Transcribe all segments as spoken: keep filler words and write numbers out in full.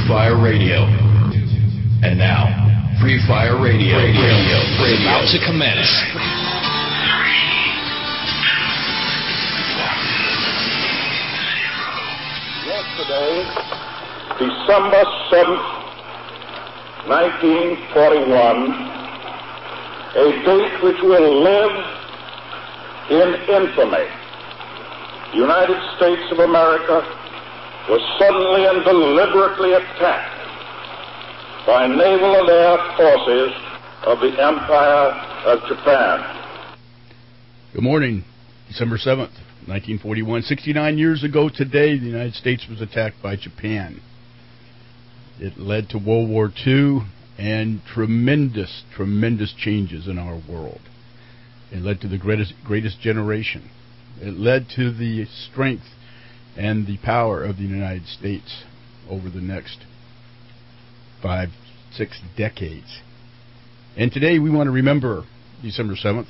Fire Radio. And now, Free Fire Radio, radio, radio, radio. About to commence. Yesterday, December seventh, nineteen forty-one, a date which will live in infamy. The United States of America was suddenly and deliberately attacked by naval and air forces of the Empire of Japan. Good morning, December seventh, nineteen forty-one. sixty-nine years ago today, the United States was attacked by Japan. It led to World War Two and tremendous, tremendous changes in our world. It led to the greatest, greatest generation. It led to the strength and the power of the United States over the next five, six decades. And today we want to remember December seventh.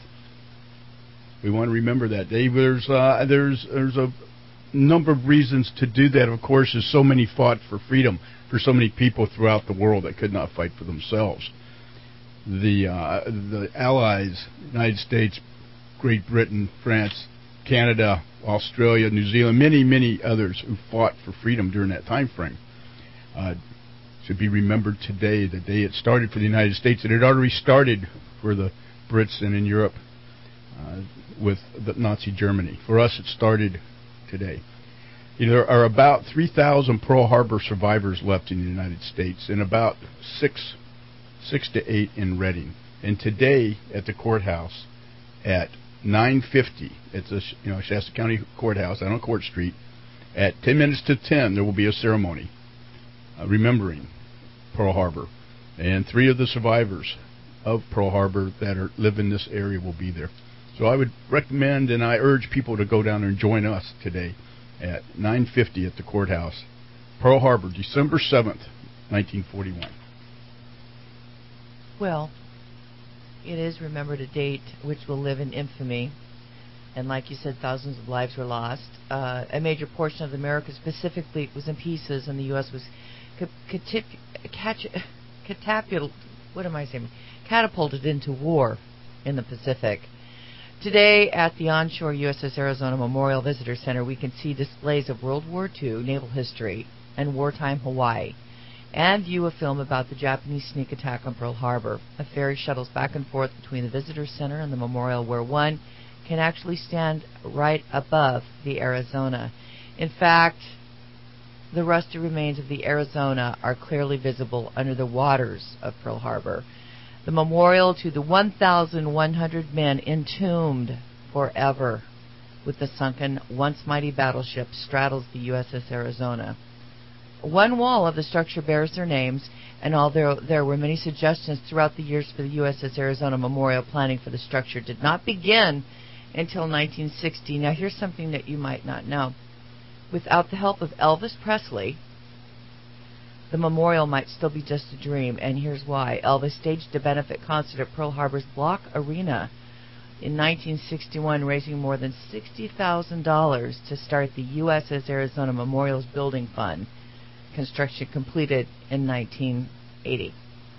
We want to remember that day. There's uh, there's there's a number of reasons to do that. Of course, as so many fought for freedom, for so many people throughout the world that could not fight for themselves. The uh, the Allies, United States, Great Britain, France, Canada, Australia, New Zealand, many, many others who fought for freedom during that time frame. Uh, should be remembered today, the day it started for the United States. It had already started for the Brits and in Europe uh, with the Nazi Germany. For us, it started today. You know, there are about three thousand Pearl Harbor survivors left in the United States, and about six, six to eight in Reading. And today, at the courthouse, at nine fifty, it's a you know Shasta County Courthouse on Court Street, at ten minutes to ten, there will be a ceremony uh, remembering Pearl Harbor. And three of the survivors of Pearl Harbor that are, live in this area will be there. So I would recommend and I urge people to go down there and join us today at nine fifty at the courthouse. Pearl Harbor, December seventh, nineteen forty-one. Well, it is remembered a date which will live in infamy. And like you said, thousands of lives were lost. Uh, a major portion of the America's Pacific Fleet was in pieces, and the U S was catapulted, what am I saying? catapulted into war in the Pacific. Today, at the onshore U S S Arizona Memorial Visitor Center, we can see displays of World War Two naval history and wartime Hawaii, and view a film about the Japanese sneak attack on Pearl Harbor. A ferry shuttles back and forth between the Visitor Center and the memorial, where one can actually stand right above the Arizona. In fact, the rusty remains of the Arizona are clearly visible under the waters of Pearl Harbor. The memorial to the one thousand one hundred men entombed forever with the sunken, once mighty battleship straddles the U S S Arizona. One wall of the structure bears their names, and although there were many suggestions throughout the years for the U S S Arizona Memorial, planning for the structure did not begin until nineteen sixty. Now, here's something that you might not know. Without the help of Elvis Presley, the memorial might still be just a dream, and here's why. Elvis staged a benefit concert at Pearl Harbor's Block Arena in nineteen sixty-one, raising more than sixty thousand dollars to start the U S S Arizona Memorial's Building Fund. Construction completed in nineteen eighty.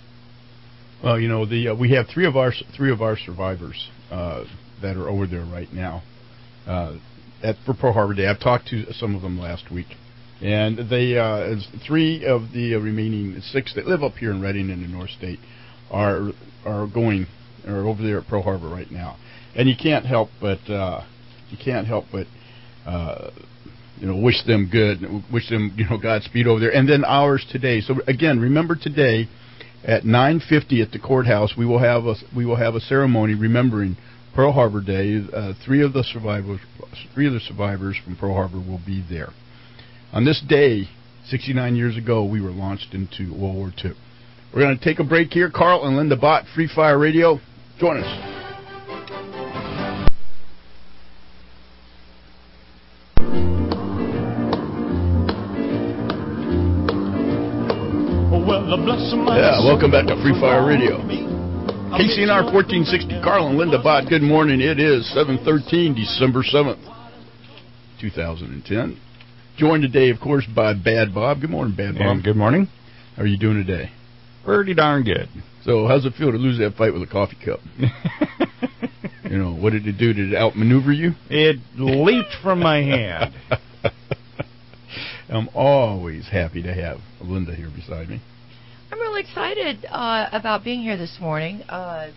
Well, you know, the uh, we have three of our three of our survivors uh, that are over there right now uh, at for Pearl Harbor Day. I've talked to some of them last week, and they uh, three of the uh, remaining six that live up here in Reading in the North State are are going are over there at Pearl Harbor right now, and you can't help but uh, you can't help but. Uh, You know, wish them good, wish them, you know, Godspeed over there. And then ours today. So again, remember today at nine fifty at the courthouse, we will have a we will have a ceremony remembering Pearl Harbor Day. Uh, three of the survivors, three of the survivors from Pearl Harbor will be there. On this day, sixty-nine years ago, we were launched into World War Two. We're going to take a break here. Carl and Linda Bott, Free Fire Radio. Join us. Yeah, welcome back to Free Fire Radio. K C N R fourteen sixty, Carl and Linda Bott. Good morning. It is seven thirteen, December seventh, two thousand ten. Joined today, of course, by Bad Bob. Good morning, Bad Bob. And good morning. How are you doing today? Pretty darn good. So how's it feel to lose that fight with a coffee cup? You know, what did it do? Did it outmaneuver you? It leaped from my hand. I'm always happy to have Linda here beside me. I'm really excited uh, about being here this morning. Uh,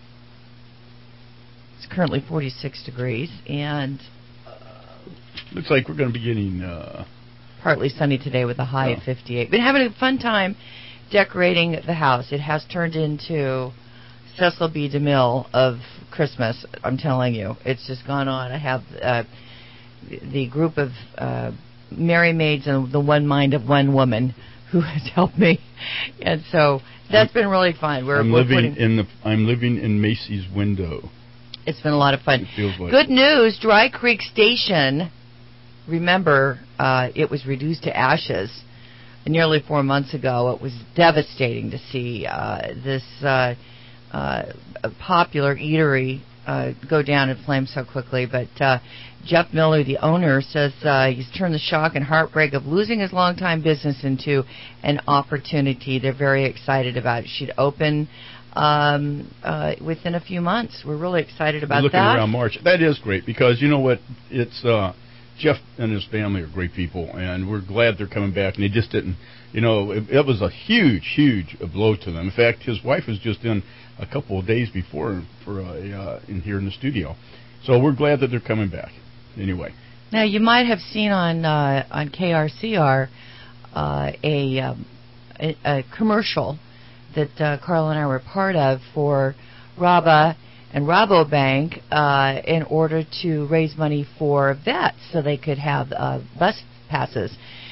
it's currently forty-six degrees, and uh, looks like we're going to be getting uh, partly sunny today with a high oh. of fifty-eight. Been having a fun time decorating the house. It has turned into Cecil B. DeMille of Christmas. I'm telling you, it's just gone on. I have uh, the group of uh, merry maids and the one mind of one woman who has helped me, and so that's I'm, been really fun. We're, I'm we're living putting, in the I'm living in Macy's window. It's been a lot of fun. It feels like Good it. news, Dry Creek Station. Remember, uh, it was reduced to ashes nearly four months ago. It was devastating to see uh, this uh, uh, popular eatery uh, go down in flames so quickly. But uh, Jeff Miller, the owner, says uh, he's turned the shock and heartbreak of losing his longtime business into an opportunity. They're very excited about it. She'd open um, uh, within a few months. We're really excited about Looking that. around March. That is great because you know what? It's uh, Jeff and his family are great people, and we're glad they're coming back. And they just didn't, you know, it, it was a huge, huge blow to them. In fact, his wife was just in a couple of days before for a, uh, in here in the studio. So we're glad that they're coming back. Anyway. Now you might have seen on uh, on K R C R uh, a, um, a a commercial that uh, Carl and I were part of for RABA and Rabobank uh, in order to raise money for vets so they could have uh, bus passes.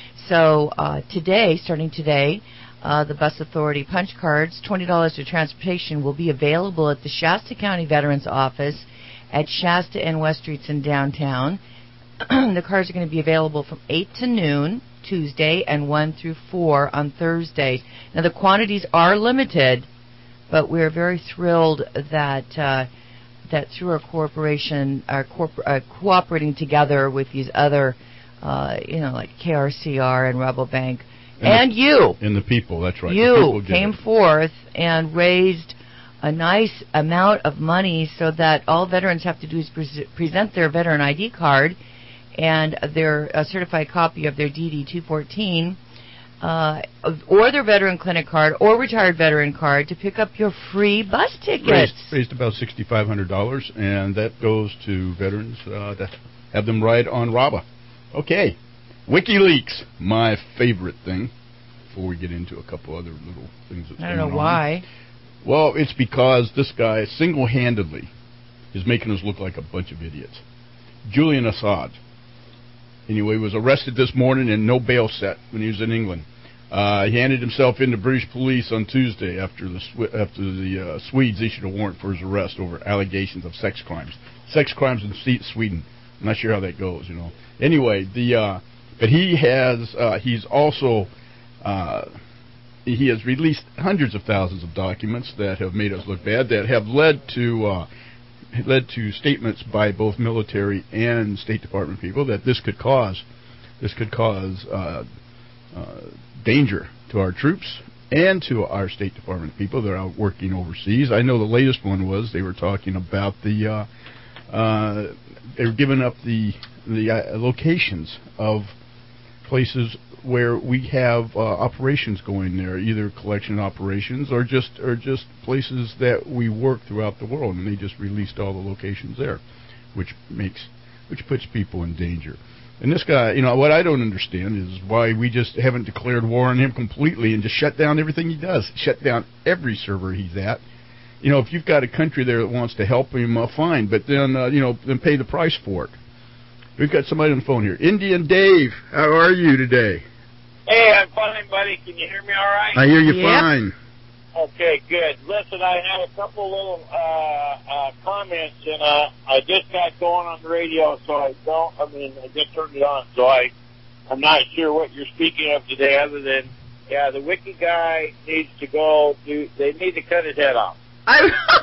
So uh, today, starting today, uh, the Bus Authority punch cards, twenty dollars for transportation, will be available at the Shasta County Veterans Office at Shasta and West Streets in downtown. The cards are going to be available from eight to noon Tuesday and one through four on Thursday. Now, the quantities are limited, but we're very thrilled that uh, that through our corporation, our corp- uh, cooperating together with these other, uh, you know, like K R C R and Rabobank, and, and the, you, and the people. That's right. You came forth and raised a nice amount of money so that all veterans have to do is pre- present their veteran I D card and their a certified copy of their D D two fourteen. Uh, or their veteran clinic card or retired veteran card to pick up your free bus tickets. Raised, raised about six thousand five hundred dollars, and that goes to veterans uh, to have them ride on RABA. Okay, WikiLeaks, my favorite thing, before we get into a couple other little things that's I don't going know on. why. Well, it's because this guy single-handedly is making us look like a bunch of idiots. Julian Assange. Anyway, was arrested this morning and no bail set when he was in England. Uh, he handed himself in to British police on Tuesday after the after the uh, Swedes issued a warrant for his arrest over allegations of sex crimes. Sex crimes in Sweden. I'm not sure how that goes, you know. Anyway, the uh, but he has uh, he's also uh, he has released hundreds of thousands of documents that have made us look bad, that have led to. Uh, led to statements by both military and State Department people that this could cause this could cause uh, uh, danger to our troops and to our State Department people that are out working overseas. I know the latest one was they were talking about the uh, uh, they were giving up the the uh, locations of places where we have uh, operations going there, either collection operations or just or just places that we work throughout the world, and they just released all the locations there, which makes which puts people in danger. And this guy, you know, what I don't understand is why we just haven't declared war on him completely and just shut down everything he does, shut down every server he's at. You know, if you've got a country there that wants to help him, uh, fine, but then uh, you know, then pay the price for it. We've got somebody on the phone here. Indian Dave, how are you today? Hey, I'm fine, buddy. Can you hear me all right? I hear you yep. fine. Okay, good. Listen, I had a couple little uh, uh, comments, and uh, I just got going on the radio, so I don't, I mean, I just turned it on, so I, I'm not sure what you're speaking of today other than, yeah, the wiki guy needs to go, do, they need to cut his head off. I,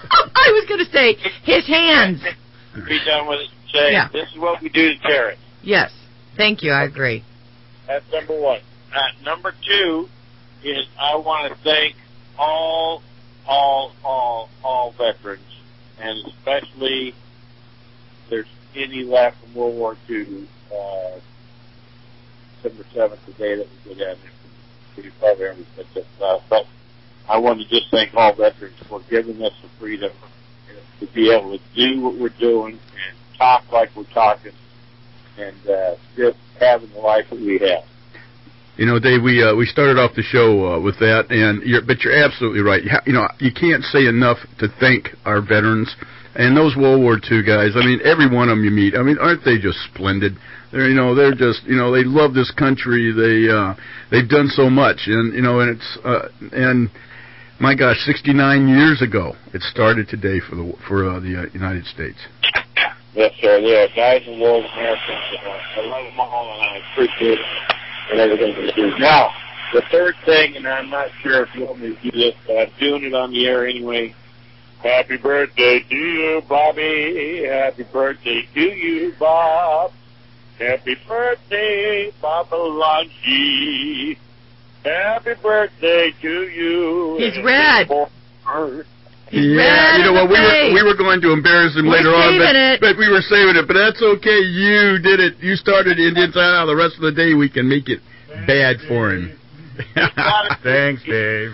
I was going to say, his hands. Be done with it. Say, yeah. This is what we do to terrorists. Yes. Thank you. I agree. That's number one. Uh, number two, is I want to thank all, all, all, all veterans, and especially if there's any left from World War Two, uh, December seventh, the day that we go down there. We probably already said that stuff, but I want to just thank all veterans for giving us the freedom to be able to do what we're doing and talk like we're talking and uh, just having the life that we have. You know, Dave, we uh, we started off the show uh, with that, and you're, but you're absolutely right. You, ha- you know, you can't say enough to thank our veterans and those World War Two guys. I mean, every one of them you meet. I mean, aren't they just splendid? They're, you know, they're just, you know, they love this country. They uh, they've done so much, and you know, and it's uh, and. My gosh, sixty-nine years ago, it started today for the for uh, the uh, United States. Yes, sir. They are guys and world Americans. I love them all, and I appreciate it and everything they do. Now, the third thing, and I'm not sure if you want me to do this, but I'm doing it on the air anyway. Happy birthday to you, Bobby. Happy birthday to you, Bob. Happy birthday, Babalanchi. Happy birthday to you. He's red. He's yeah, red you know what? Well, we were we were going to embarrass him we're later on, but, it. but we were saving it. But that's okay. You did it. You started Indian Time. The rest of the day we can make it Thanks, bad Dave. For him. Thanks, Dave.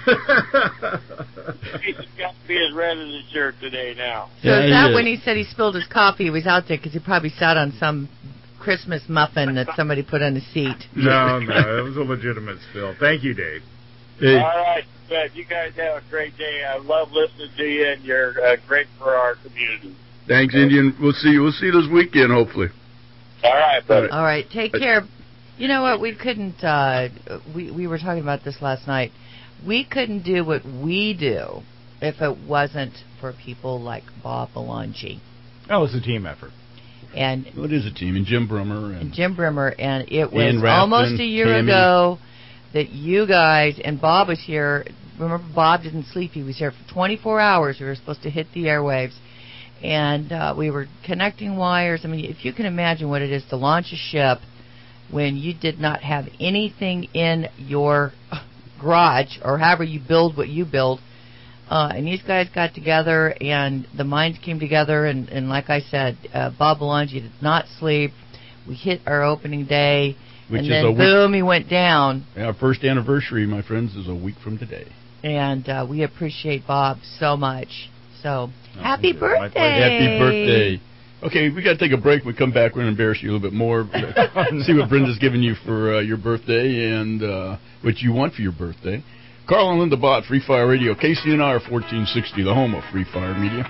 He's got to be as red as his shirt today now. So yeah, is that he when he said he spilled his coffee? He was out there because he probably sat on some Christmas muffin that somebody put on his seat. No, no, it was a legitimate spill. Thank you, Dave. Hey. All right, good. You guys have a great day. I love listening to you, and you're uh, great for our community. Thanks, Indian. We'll see you. We'll see you this weekend, hopefully. All right, buddy. All right, take care. You know what? We couldn't. Uh, we we were talking about this last night. We couldn't do what we do if it wasn't for people like Bob Belangi. Oh, it's a team effort. And well, it is a team, and Jim Brimmer. And, and Jim Brimmer, and it was and Rafton, almost a year Tammy. ago that you guys, and Bob was here. Remember, Bob didn't sleep. He was here for twenty-four hours. We were supposed to hit the airwaves. And uh, we were connecting wires. I mean, if you can imagine what it is to launch a ship when you did not have anything in your garage or however you build what you build. Uh, and these guys got together, and the minds came together, and, and like I said, uh, Bob Belangi did not sleep. We hit our opening day, Which and is then a week, boom, he went down. Our first anniversary, my friends, is a week from today. And uh, we appreciate Bob so much. So, oh, happy yeah. birthday! Happy birthday! Okay, we got to take a break. When we come back, we're going to embarrass you a little bit more. See what Brenda's giving you for uh, your birthday and uh, what you want for your birthday. Carl and Linda Bott, Free Fire Radio, K C N R fourteen sixty, the home of Free Fire Media.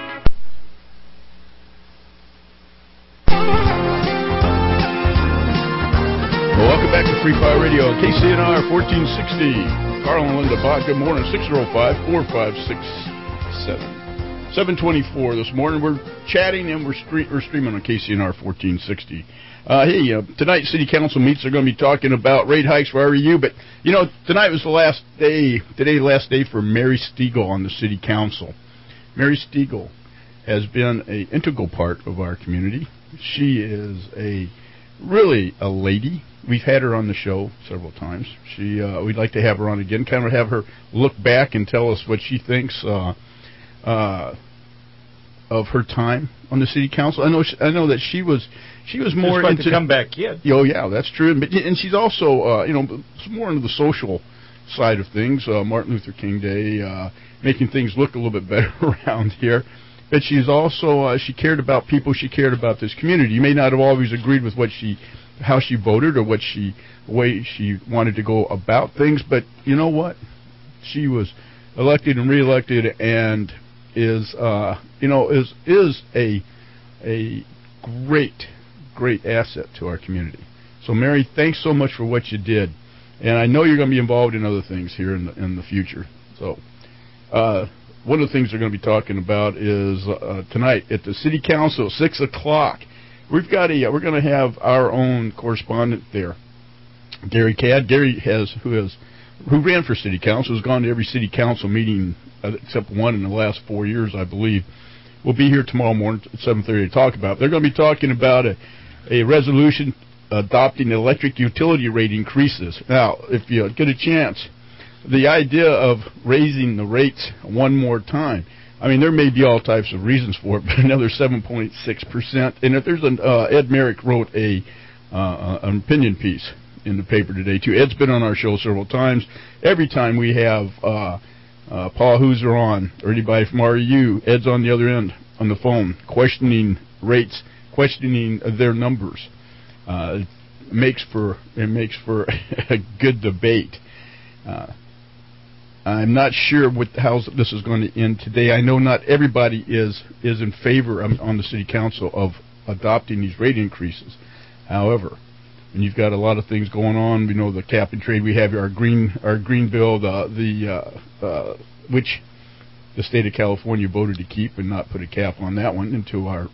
Well, welcome back to Free Fire Radio, K C N R fourteen sixty. Carl and Linda Bott, good morning, six oh five, four five six, seven. seven twenty-four this morning. We're chatting and we're, stre- we're streaming on K C N R fourteen sixty. Uh, hey, uh, tonight City Council meets. They're going to be talking about rate hikes for R E U. But, you know, tonight was the last day, today the last day for Mary Stiegel on the City Council. Mary Stiegel has been an integral part of our community. She is a really a lady. We've had her on the show several times. She, uh, we'd like to have her on again, kind of have her look back and tell us what she thinks uh, uh, of her time on the City Council. I know, she, I know that she was. She was more Just like into the comeback kid. Oh yeah, that's true. And she's also, uh, you know, more into the social side of things. Uh, Martin Luther King Day, uh, making things look a little bit better around here. But she's also uh, she cared about people. She cared about this community. You may not have always agreed with what she, how she voted or what she, the way she wanted to go about things. But you know what? She was elected and reelected, and is, uh, you know, is is a a great. great asset to our community. So, Mary, thanks so much for what you did. And I know you're going to be involved in other things here in the, in the future. So, uh, one of the things we're going to be talking about is uh, tonight at the City Council, six o'clock. We've got a, we're going to have our own correspondent there, Gary Cadd. Gary has, who has, who ran for City Council, has gone to every City Council meeting uh, except one in the last four years, I believe. We'll be here tomorrow morning at seven thirty to talk about it. They're going to be talking about a, a resolution adopting electric utility rate increases. Now, if you get a chance, the idea of raising the rates one more time, I mean, there may be all types of reasons for it, but another seven point six percent. And if there's an, uh, Ed Merrick wrote a uh, an opinion piece in the paper today, too. Ed's been on our show several times. Every time we have uh, uh, Paul Hooser on, or anybody from R E U, Ed's on the other end on the phone, questioning rates, questioning their numbers. Uh, it makes for it makes for a good debate. Uh, I'm not sure what how this is going to end today. I know not everybody is is in favor of, on the city council of adopting these rate increases. However, and you've got a lot of things going on. We know the cap and trade. We have our green our green bill, the the uh, uh, which the state of California voted to keep and not put a cap on that one until our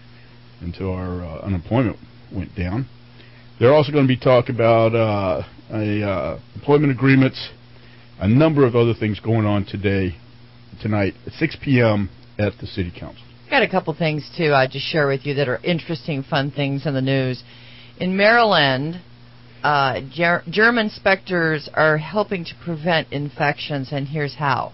until our uh, unemployment went down. They're also going to be talking about uh, a uh, employment agreements, a number of other things going on today, tonight at six p.m. at the City Council. Got a couple things to uh, just share with you that are interesting, fun things in the news. In Maryland, uh, ger- germ inspectors are helping to prevent infections, and here's how.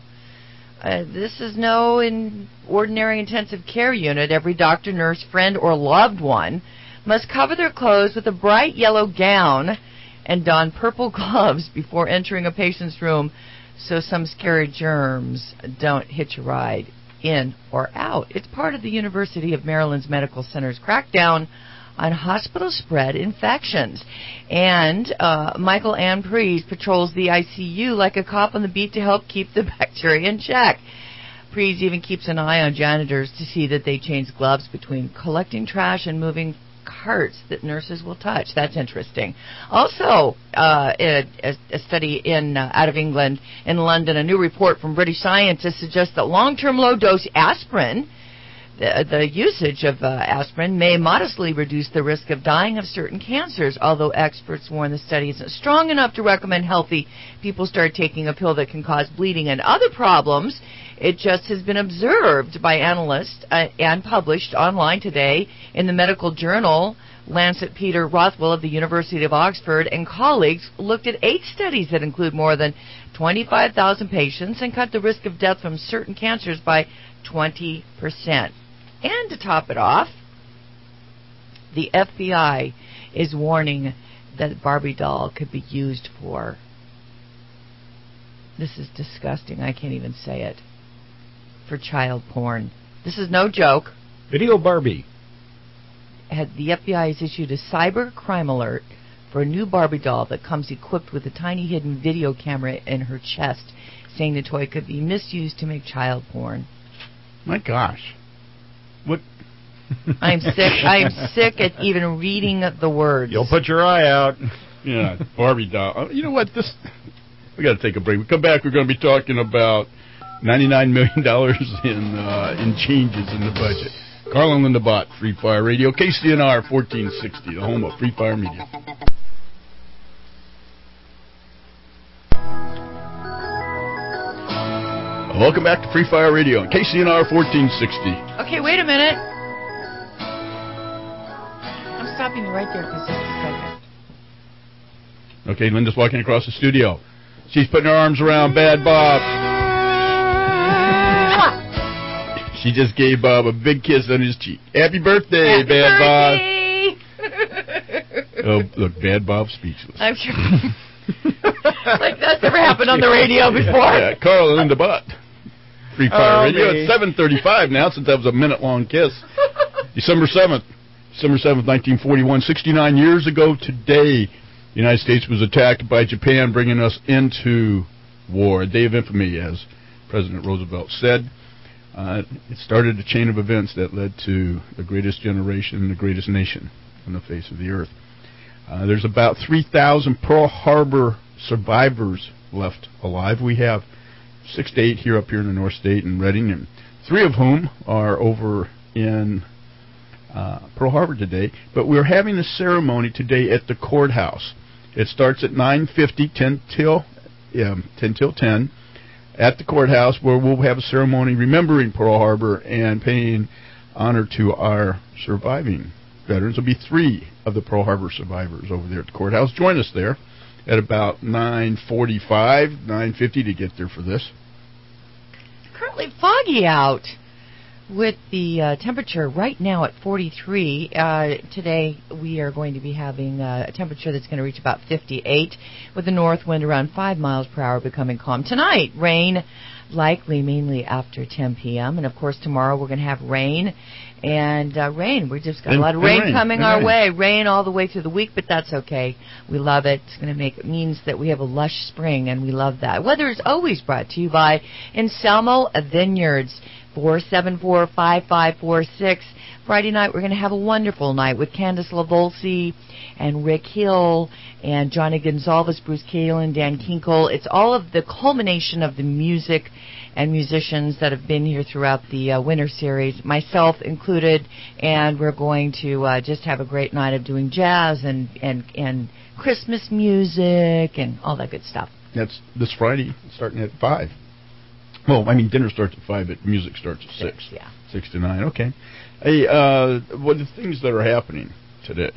Uh, this is no in ordinary intensive care unit. Every doctor, nurse, friend, or loved one must cover their clothes with a bright yellow gown and don purple gloves before entering a patient's room so some scary germs don't hitch a ride in or out. It's part of the University of Maryland's Medical Center's crackdown on hospital-spread infections. And uh, Michael Ann-Pries patrols the I C U like a cop on the beat to help keep the bacteria in check. Pries even keeps an eye on janitors to see that they change gloves between collecting trash and moving carts that nurses will touch. That's interesting. Also, uh, a, a study in uh, out of England, in London, a new report from British scientists suggests that long-term low-dose aspirin, the, the usage of uh, aspirin, may modestly reduce the risk of dying of certain cancers, although experts warn the study isn't strong enough to recommend healthy people start taking a pill that can cause bleeding and other problems. It just has been observed by analysts uh, and published online today in the medical journal. Lancet Peter Rothwell of the University of Oxford and colleagues looked at eight studies that include more than twenty-five thousand patients and cut the risk of death from certain cancers by twenty percent. And to top it off, the F B I is warning that Barbie doll could be used for, this is disgusting, I can't even say it, for child porn. This is no joke. Video Barbie. Had the F B I has issued a cyber crime alert for a new Barbie doll that comes equipped with a tiny hidden video camera in her chest, saying the toy could be misused to make child porn. My gosh. What? I'm sick. I'm sick at even reading the words. You'll put your eye out. Yeah, Barbie doll. You know what? This we got to take a break. We come back. We're going to be talking about ninety-nine million dollars in uh, in changes in the budget. Carl and Linda Bott, Free Fire Radio, K C N R fourteen sixty, the home of Free Fire Media. Welcome back to Free Fire Radio on K C N R fourteen sixty. Okay, wait a minute. I'm stopping you right there because this is disgusting. Okay, Linda's walking across the studio. She's putting her arms around Bad Bob. She just gave Bob a big kiss on his cheek. Happy birthday, Happy Bad birthday. Bob. Oh, look, Bad Bob's speechless. I'm sure. Like that's never happened on the radio before. Yeah, Carl and Linda Bott. Free Fire Oh, Radio. me. It's seven thirty-five now, since that was a minute-long kiss. December seventh. December seventh, nineteen forty-one. sixty-nine years ago today, the United States was attacked by Japan, bringing us into war. A day of infamy, as President Roosevelt said. Uh, it started a chain of events that led to the greatest generation, the greatest nation on the face of the earth. Uh, there's about three thousand Pearl Harbor survivors left alive. We have six to eight here up here in the North State in Reading, and three of whom are over in uh, Pearl Harbor today. But we're having a ceremony today at the courthouse. It starts at nine fifty, ten till um, ten till ten. At the courthouse, where we'll have a ceremony remembering Pearl Harbor and paying honor to our surviving veterans. There'll be three of the Pearl Harbor survivors over there at the courthouse. Join us there at about nine forty-five, nine fifty to get there for this. Currently foggy out with the uh, temperature right now at forty-three. Uh, today we are going to be having uh, a temperature that's going to reach about fifty-eight with the north wind around five miles per hour becoming calm. Tonight, rain likely mainly after ten p.m. And, of course, tomorrow we're going to have rain. And uh, rain, we just got and, a lot of rain, rain coming and our rain. way. Rain all the way through the week, but that's okay. We love it. It's going to make it means that we have a lush spring, and we love that. Weather is always brought to you by Anselmo Vineyards, four seven four, five five four six. Friday night, we're going to have a wonderful night with Candace LaVolsi and Rick Hill and Johnny Gonzalez, Bruce Kalin, Dan Kinkle. It's all of the culmination of the music and musicians that have been here throughout the uh, winter series, myself included, and we're going to uh, just have a great night of doing jazz and, and, and Christmas music and all that good stuff. That's this Friday, starting at five. Well, I mean, dinner starts at five, but music starts at six. six yeah. Six to nine, okay. Hey, uh, what are the things that are happening today?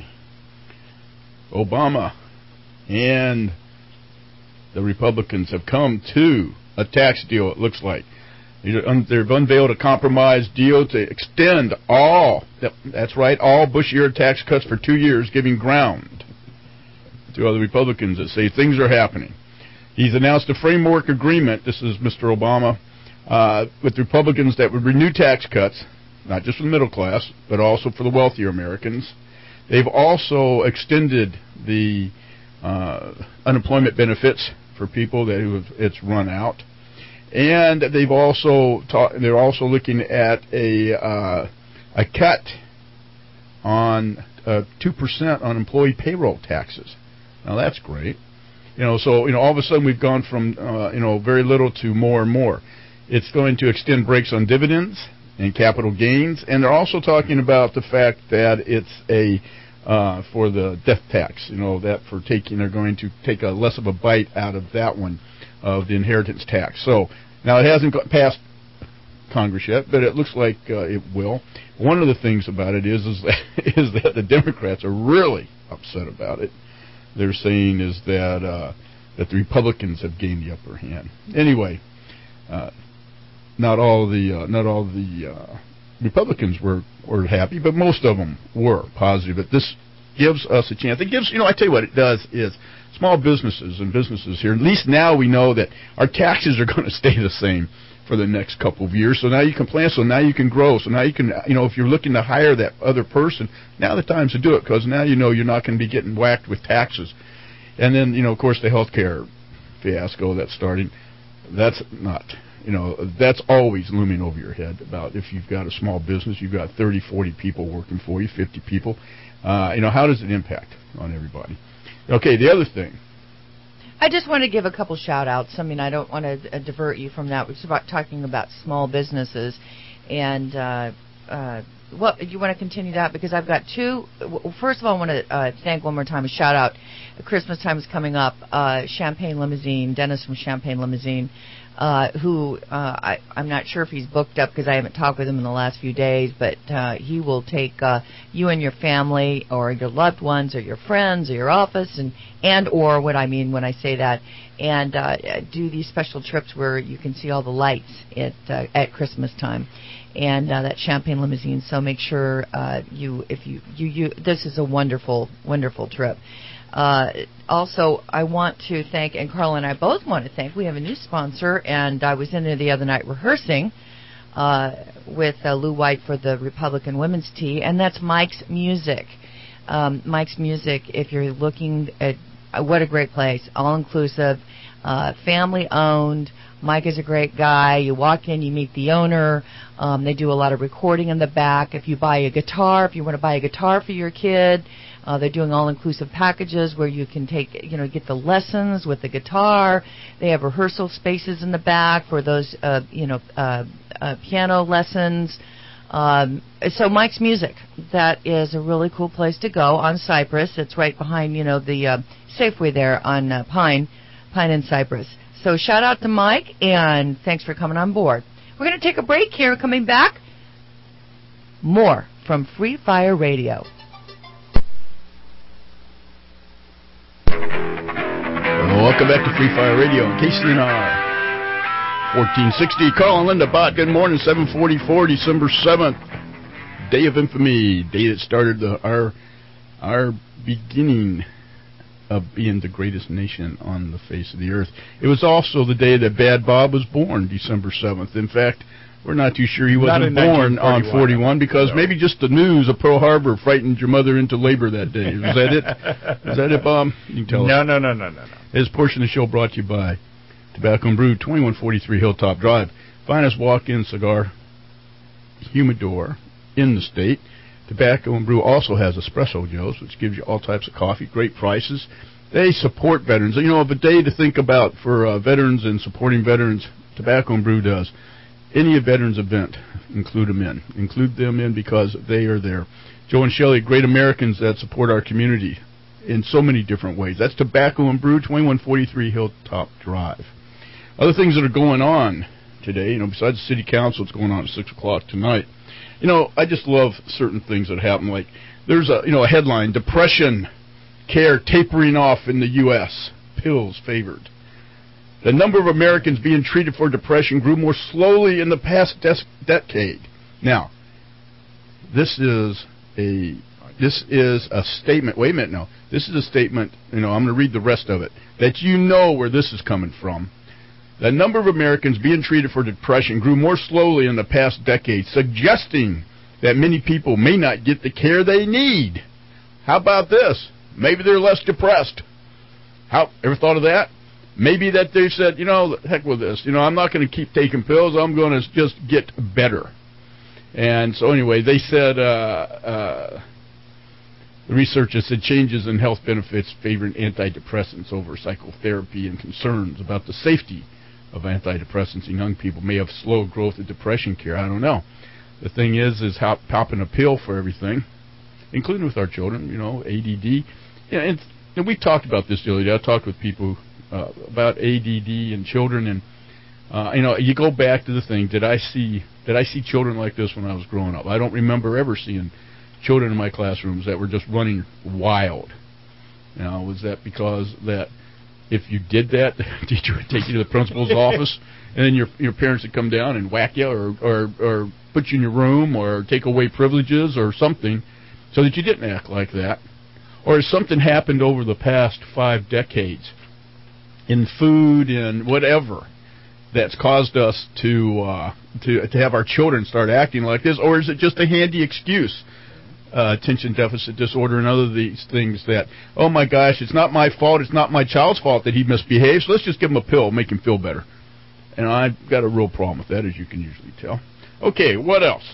Obama and the Republicans have come to a tax deal, it looks like. They've unveiled a compromise deal to extend all, that's right, all Bush-era tax cuts for two years, giving ground to other Republicans that say things are happening. He's announced a framework agreement, this is Mister Obama, uh, with Republicans that would renew tax cuts, not just for the middle class, but also for the wealthier Americans. They've also extended the uh, unemployment benefits for people that who have, it's run out, and they've also ta- they're also looking at a uh, a cut on uh, two percent on employee payroll taxes. Now that's great, you know. So you know, all of a sudden we've gone from uh, you know very little to more and more. It's going to extend breaks on dividends and capital gains, and they're also talking about the fact that it's a Uh, for the death tax, you know, that for taking, they're going to take a less of a bite out of that one, of the inheritance tax. So, now it hasn't got past Congress yet, but it looks like uh, it will. One of the things about it is, is that, is that the Democrats are really upset about it. They're saying is that, uh, that the Republicans have gained the upper hand. Anyway, uh, not all the, uh, not all the, uh, Republicans were, were happy, but most of them were positive. But this gives us a chance. It gives, you know, I tell you what it does is small businesses and businesses here, at least now we know that our taxes are going to stay the same for the next couple of years. So now you can plan, so now you can grow. So now you can, you know, if you're looking to hire that other person, now the time's to do it, because now you know you're not going to be getting whacked with taxes. And then, you know, of course, the health care fiasco that's starting, that's not... You know, that's always looming over your head about if you've got a small business, you've got thirty, forty people working for you, fifty people. Uh, you know, how does it impact on everybody? Okay, the other thing. I just want to give a couple shout-outs. I mean, I don't want to uh, divert you from that. We're just about talking about small businesses. And, uh, uh, well, you want to continue that? Because I've got two. Well, first of all, I want to uh, thank one more time, a shout-out. Christmas time is coming up. Uh, Champagne Limousine, Dennis from Champagne Limousine. Uh, who uh, I, I'm not sure if he's booked up because I haven't talked with him in the last few days, but uh, he will take uh, you and your family or your loved ones or your friends or your office and, and or what I mean when I say that, and uh, do these special trips where you can see all the lights at, uh, at Christmas time. And uh, that Champagne Limousine, so make sure uh, you, if you, you, you, this is a wonderful, wonderful trip. Uh, also, I want to thank, and Carl and I both want to thank, we have a new sponsor, and I was in there the other night rehearsing uh, with uh, Lou White for the Republican Women's Tea, and that's Mike's Music. Um, Mike's Music, if you're looking at, uh, what a great place, all-inclusive, uh, family-owned. Mike is a great guy. You walk in, you meet the owner. Um, they do a lot of recording in the back. If you buy a guitar, if you want to buy a guitar for your kid, Uh, they're doing all-inclusive packages where you can take, you know, get the lessons with the guitar. They have rehearsal spaces in the back for those, uh, you know, uh, uh, piano lessons. Um, so Mike's Music, that is a really cool place to go on Cypress. It's right behind, you know, the uh, Safeway there on uh, Pine, Pine and Cypress. So shout out to Mike, and thanks for coming on board. We're going to take a break here. Coming back, more from Free Fire Radio. Welcome back to Free Fire Radio, K C N R fourteen sixty. Carl and Linda Bott, good morning, seven forty-four, December seventh, day of infamy, day that started the, our our beginning of being the greatest nation on the face of the earth. It was also the day that Bad Bob was born, December seventh. In fact, we're not too sure he wasn't born on forty-one because no. maybe just the news of Pearl Harbor frightened your mother into labor that day. Was that it? Is that it, Bob? You can tell no, us. No, no, no, no, no. This portion of the show brought to you by Tobacco and Brew, twenty-one forty-three Hilltop Drive. Finest walk-in cigar humidor in the state. Tobacco and Brew also has Espresso Joes, which gives you all types of coffee, great prices. They support veterans. You know, of a day to think about for uh, veterans and supporting veterans, Tobacco and Brew does. Any veterans event, include them in. Include them in because they are there. Joe and Shelley, great Americans that support our community in so many different ways. That's Tobacco and Brew, twenty-one forty-three Hilltop Drive. Other things that are going on today, you know, besides the city council, it's going on at six o'clock tonight. You know, I just love certain things that happen. Like, there's a, you know, a headline, Depression Care Tapering Off in the U S Pills Favored. The number of Americans being treated for depression grew more slowly in the past des- decade. Now, this is a this is a statement. Wait a minute, no. This is a statement, you know, I'm going to read the rest of it, that you know where this is coming from. The number of Americans being treated for depression grew more slowly in the past decade, suggesting that many people may not get the care they need. How about this? Maybe they're less depressed. How, ever thought of that? Maybe that they said, you know, heck with this. You know, I'm not going to keep taking pills. I'm going to just get better. And so anyway, they said, uh, uh, the researchers said changes in health benefits favoring antidepressants over psychotherapy and concerns about the safety of antidepressants in young people may have slow growth of depression care. I don't know. The thing is, is how popping a pill for everything, including with our children, you know, A D D. Yeah, and, and we talked about this the other day. I talked with people Uh, about A D D and children, and uh, you know, you go back to the thing. Did I see did I see children like this when I was growing up? I don't remember ever seeing children in my classrooms that were just running wild. You know, was that because that if you did that, the teacher would take you to the principal's office, and then your your parents would come down and whack you, or or or put you in your room, or take away privileges or something, so that you didn't act like that? Or has something happened over the past five decades? In food and whatever that's caused us to uh, to to have our children start acting like this, or is it just a handy excuse? Uh, attention deficit disorder and other these things that, oh my gosh, it's not my fault, it's not my child's fault that he misbehaves, so let's just give him a pill, make him feel better. And I've got a real problem with that, as you can usually tell. Okay, what else?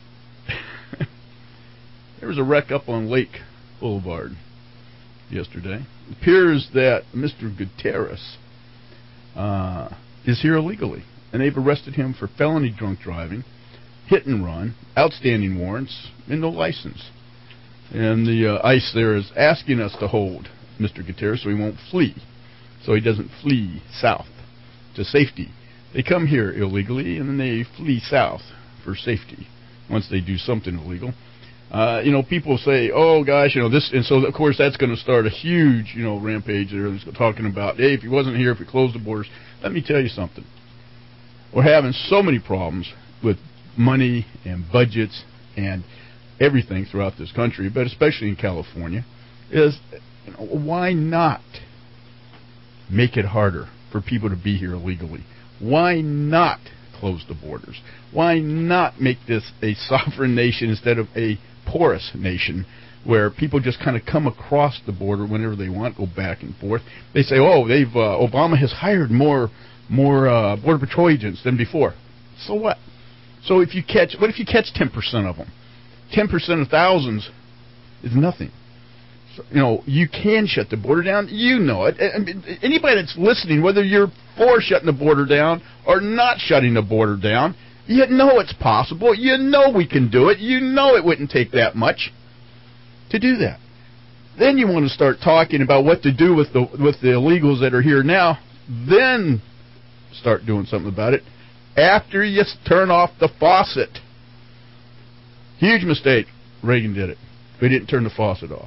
There was a wreck up on Lake Boulevard yesterday. It appears that Mister Gutierrez uh, is here illegally, and they've arrested him for felony drunk driving, hit and run, outstanding warrants, and no license. And the uh, ICE there is asking us to hold Mister Gutierrez so he won't flee, so he doesn't flee south to safety. They come here illegally, and then they flee south for safety once they do something illegal. Uh, you know, people say, oh, gosh, you know, this, and so, of course, that's going to start a huge, you know, rampage there talking about, hey, if he wasn't here, if we closed the borders. Let me tell you something. We're having so many problems with money and budgets and everything throughout this country, but especially in California, is, you know, why not make it harder for people to be here illegally? Why not close the borders? Why not make this a sovereign nation instead of a porous nation where people just kind of come across the border whenever they want, go back and forth? They say, oh, they've uh, Obama has hired more more uh, Border Patrol agents than before. So what? So if you catch, what if you catch ten percent of them? ten percent of thousands is nothing. So, you know, you can shut the border down. You know it. I mean, anybody that's listening, whether you're for shutting the border down or not shutting the border down, you know it's possible. You know we can do it. You know it wouldn't take that much to do that. Then you want to start talking about what to do with the with the illegals that are here now. Then start doing something about it after you turn off the faucet. Huge mistake. Reagan did it. We didn't turn the faucet off.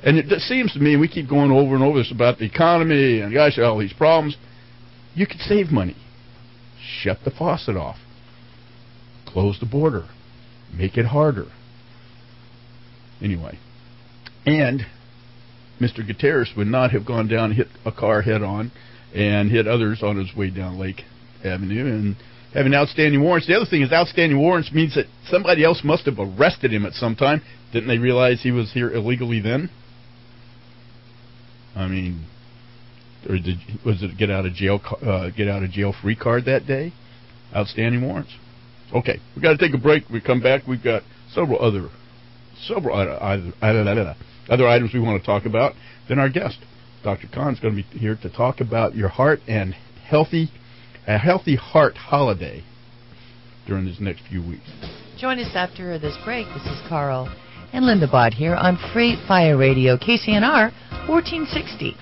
And it, it seems to me, we keep going over and over this about the economy and gosh, all these problems. You could save money. Shut the faucet off. Close the border. Make it harder. Anyway. And Mister Guterres would not have gone down and hit a car head on and hit others on his way down Lake Avenue and having outstanding warrants. The other thing is outstanding warrants means that somebody else must have arrested him at some time. Didn't they realize he was here illegally then? I mean, or did, was it get out of jail uh, get out of jail free card that day? Outstanding warrants. Okay, we got to take a break. We come back. We've got several other several other, other, other items we want to talk about. Then our guest, Doctor Khan's going to be here to talk about your heart and healthy a healthy heart holiday during these next few weeks. Join us after this break. This is Carl and Linda Bott here on Free Fire Radio, K C N R fourteen sixty.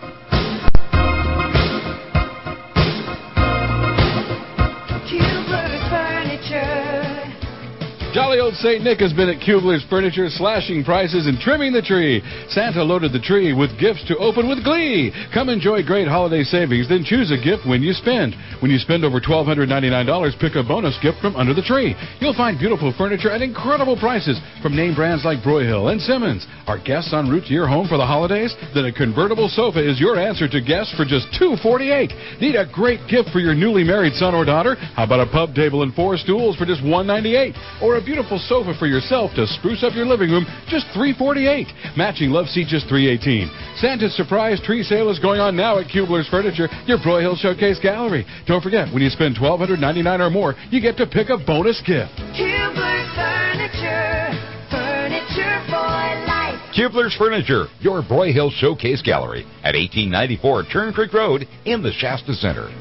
Jolly old Saint Nick has been at Kubler's Furniture, slashing prices and trimming the tree. Santa loaded the tree with gifts to open with glee. Come enjoy great holiday savings, then choose a gift when you spend. When you spend over one thousand two hundred ninety-nine dollars, pick a bonus gift from under the tree. You'll find beautiful furniture at incredible prices from name brands like Broyhill and Simmons. Are guests en route to your home for the holidays? Then a convertible sofa is your answer to guests for just two hundred forty-eight dollars. Need a great gift for your newly married son or daughter? How about a pub table and four stools for just one hundred ninety-eight dollars? Or a beautiful sofa for yourself to spruce up your living room, just three hundred forty-eight dollars. Matching love seat, just three hundred eighteen dollars. Santa's surprise tree sale is going on now at Kubler's Furniture, your Broyhill Showcase Gallery. Don't forget, when you spend one thousand two hundred ninety-nine dollars or more, you get to pick a bonus gift. Kubler's Furniture, furniture for life. Kubler's Furniture, your Broyhill Showcase Gallery at eighteen ninety-four Turn Creek Road in the Shasta Center.